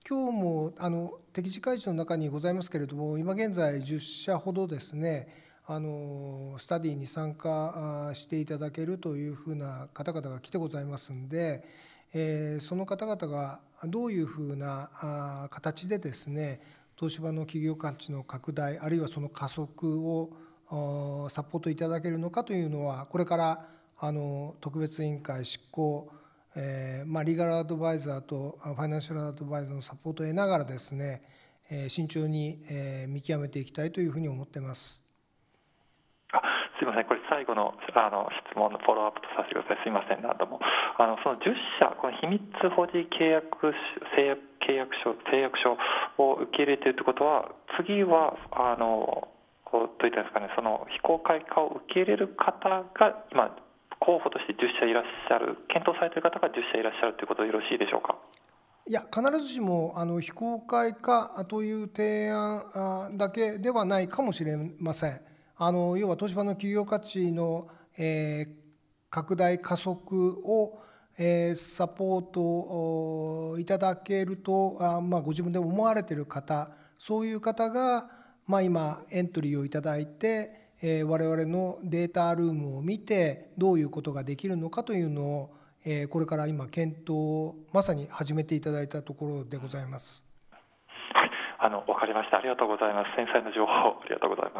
今日もあの適時開示の中にございますけれども、今現在じゅっしゃほどですね、あのスタディに参加していただけるというふうな方々が来てございますんで、えー、その方々がどういうふうな形でですね、東芝の企業価値の拡大、あるいはその加速をサポートいただけるのかというのは、これからあの特別委員会執行、えーまあ、リーガルアドバイザーとファイナンシャルアドバイザーのサポートを得ながらですね、えー、慎重に、えー、見極めていきたいというふうに思っています。 あ、すみません、これ最後の、あの質問のフォローアップとさせてください。すみません、何度も。あのそのじゅっしゃ、この秘密保持契約誓約契約書、誓約書を受け入れているということは、次はあのどういったんですかね、その非公開化を受け入れる方が今、候補としてじゅっしゃいらっしゃる、検討されている方がじゅっしゃいらっしゃるということでよろしいでしょうか。 いや、必ずしもあの非公開化という提案だけではないかもしれません。あの要は東芝の企業価値の、えー、拡大加速を、えー、サポートいただけると、あ、まあ、ご自分で思われている方、そういう方が、まあ、今エントリーをいただいて、えー、我々のデータルームを見てどういうことができるのかというのを、えー、これから今検討をまさに始めていただいたところでございます。 はい、あの分かりました。ありがとうございます。繊細な情報ありがとうございます。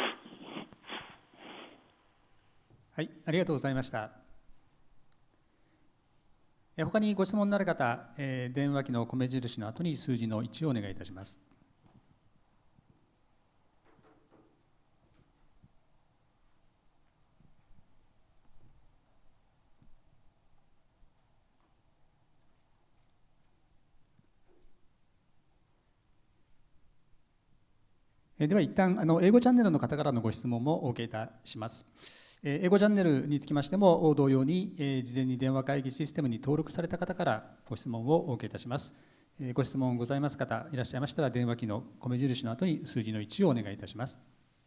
はい、ありがとうございました。他にご質問のある方、えー、電話機の米印の後に数字のいちをお願いいたします。では一旦あの英語チャンネルの方からのご質問もお受けいたします。英語チャンネルにつきましても同様に事前に電話会議システムに登録された方からご質問をお受けいたします。ご質問ございます方いらっしゃいましたら、電話機の米印の後に数字のいちをお願いいたします。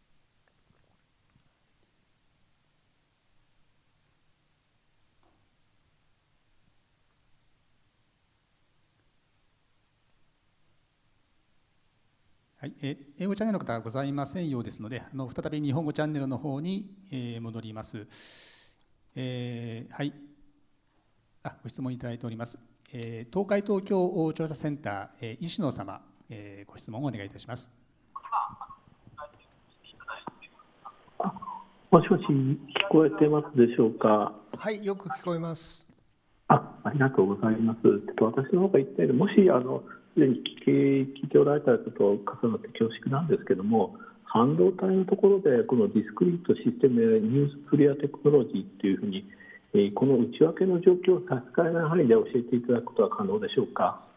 はい、え英語チャンネルの方はございませんようですので、あの再び日本語チャンネルの方に、えー、戻ります。えー、はいあ、ご質問いただいております。えー、東海東京調査センター、えー、石野様、えー、ご質問をお願いいたします。 もしもし、聞こえてますでしょうか。 はい、よく聞こえます。 あ、ありがとうございます。ちょっと私の方が言ったように、もしあのすでに聞いておられたことを重ねて恐縮なんですけれども、半導体のところでこのディスクリートシステムやニュースクリアテクノロジーというふうに、えー、この内訳の状況を差し支えない範囲で教えていただくことは可能でしょうか。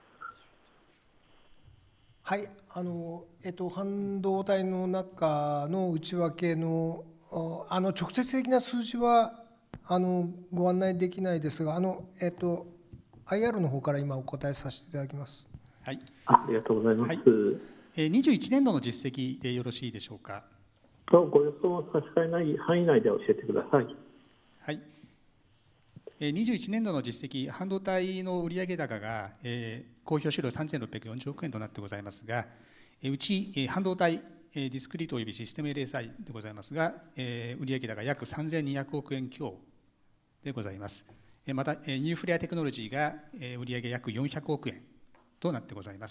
はい、あのえっと半導体の中の内訳のあの直接的な数字はあのご案内できないですが、あのえっと アイアール の方から今お答えさせていただきます。 はい、 ありがとうございます。はい、 えー、にじゅういちねんどの実績でよろしいでしょうか。 ご予想を差し支えない範囲内で教えてください。 はい、えー、にじゅういちねんどの実績、半導体の売上高が、えー、公表資料さんぜんろっぴゃくよんじゅうおくえんとなってございますが、えー、うち、えー、半導体、えー、ディスクリートおよびシステム エルエスアイ でございますが、えー、売上高約さんぜんにひゃくおくえん強でございます。また、ニューフレアテクノロジーが売上約よんひゃくおくえんとなってございます。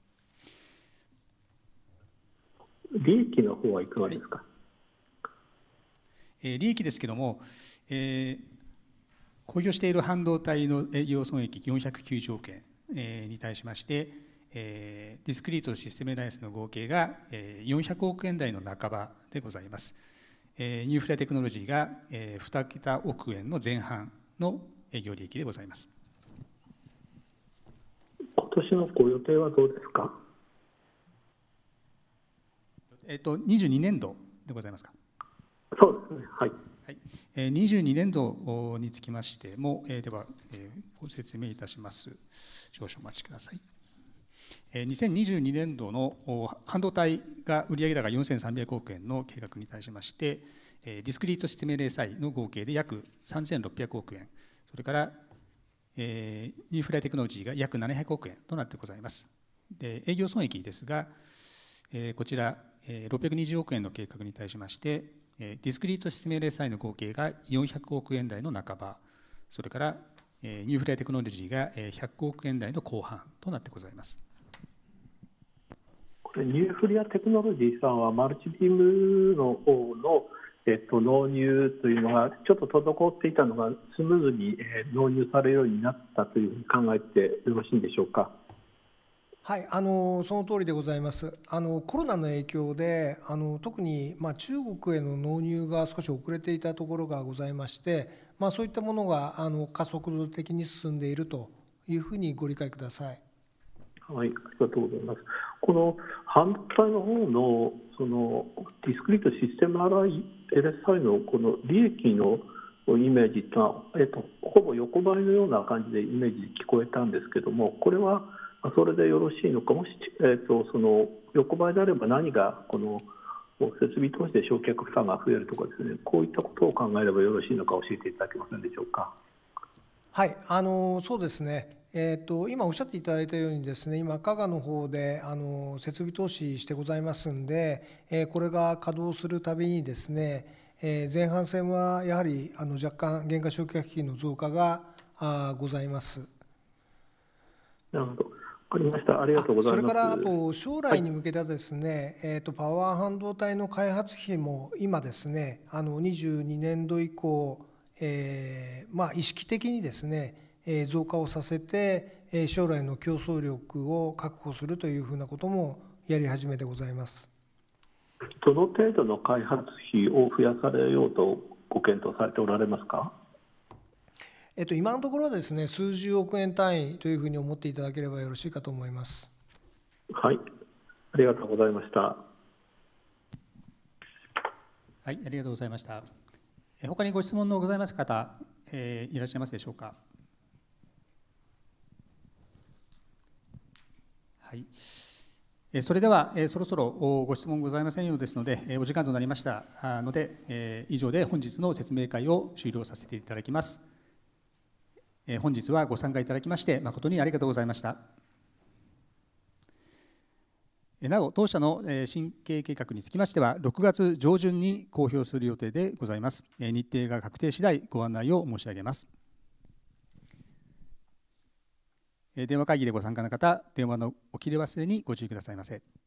利益の方はいかがですか。 はい、利益ですけれども、えー、公表している半導体の営業損益よんひゃくきゅうじゅうおくえん、えー、に対しまして、えー、ディスクリートシステムライセンスの合計が、えー、よんひゃくおくえん台の半ばでございます。えー、ニューフレアテクノロジーが、えー、にけたおくえんの前半の営業利益でございます。 今年のご予定はどうですか。 えっとにじゅうにねんどでございますか。 そうですね。はい。 はい、えー、にじゅうにねんどにつきましても、えー、では、えー、ご説明いたします。少々お待ちください。えー、にせんにじゅうにねんどの半導体が売上高よんせんさんびゃくおくえんの計画に対しまして、ディスクリートシステム エルエスアイ の合計で約さんぜんろっぴゃくおくえん、それからえー、ニューフライテクノロジーが約ななひゃくおくえんとなってございます。で営業損益ですが、えー、こちら、えー、ろっぴゃくにじゅうおくえんの計画に対しまして、えー、ディスクリートシステム エルエスアイ の合計がよんひゃくおくえん台の半ば、それから、えー、ニューフライテクノロジーがひゃくおくえん台の後半となってございます。 これニューフリアテクノロジーさんはマルチビームの方のえっと、納入というのがちょっと滞っていたのがスムーズに、えー、納入されるようになったというふうに考えてよろしいんでしょうか。 はい、あのその通りでございます。あのコロナの影響であの特に、まあ、中国への納入が少し遅れていたところがございまして、まあ、そういったものがあの加速度的に進んでいるというふうにご理解ください。 はい、ありがとうございます。この半導体の方のそのディスクリートシステム エルエスアイ のこの利益のイメージというのは、えっと、ほぼ横ばいのような感じでイメージ聞こえたんですけども、これはそれでよろしいのか、もし、えっと、その横ばいであれば何がこの設備投資で焼却負担が増えるとかですね、こういったことを考えればよろしいのか教えていただけませんでしょうか。 はい、あのそうですね、えー、と今おっしゃっていただいたようにですね、今加賀の方であの設備投資してございますんで、えー、これが稼働するたびにですね、えー、前半戦はやはりあの若干原価償却費の増加があございます。 なるほど、わかりました。ありがとうございます。 それからあと将来に向けてですね、はい、えー、とパワー半導体の開発費も今ですね、あのにじゅうにねんど以降、えーまあ、意識的にですね、えー、増加をさせて、えー、将来の競争力を確保するというふうなこともやり始めでございます。 どの程度の開発費を増やされようとご検討されておられますか。 えっと、今のところはですね、数十億円単位というふうに思っていただければよろしいかと思います。 はい、ありがとうございました。はい、ありがとうございました。他にご質問のございます方、えー、いらっしゃいますでしょうか。はい、えー、それでは、えー、そろそろご質問ございませんようですので、えー、お時間となりましたので、えー、以上で本日の説明会を終了させていただきます。えー、本日はご参加いただきまして誠にありがとうございました。なお、当社の新経営計画につきましては、ろくがつ上旬に公表する予定でございます。日程が確定次第、ご案内を申し上げます。電話会議でご参加の方、電話のお切り忘れにご注意くださいませ。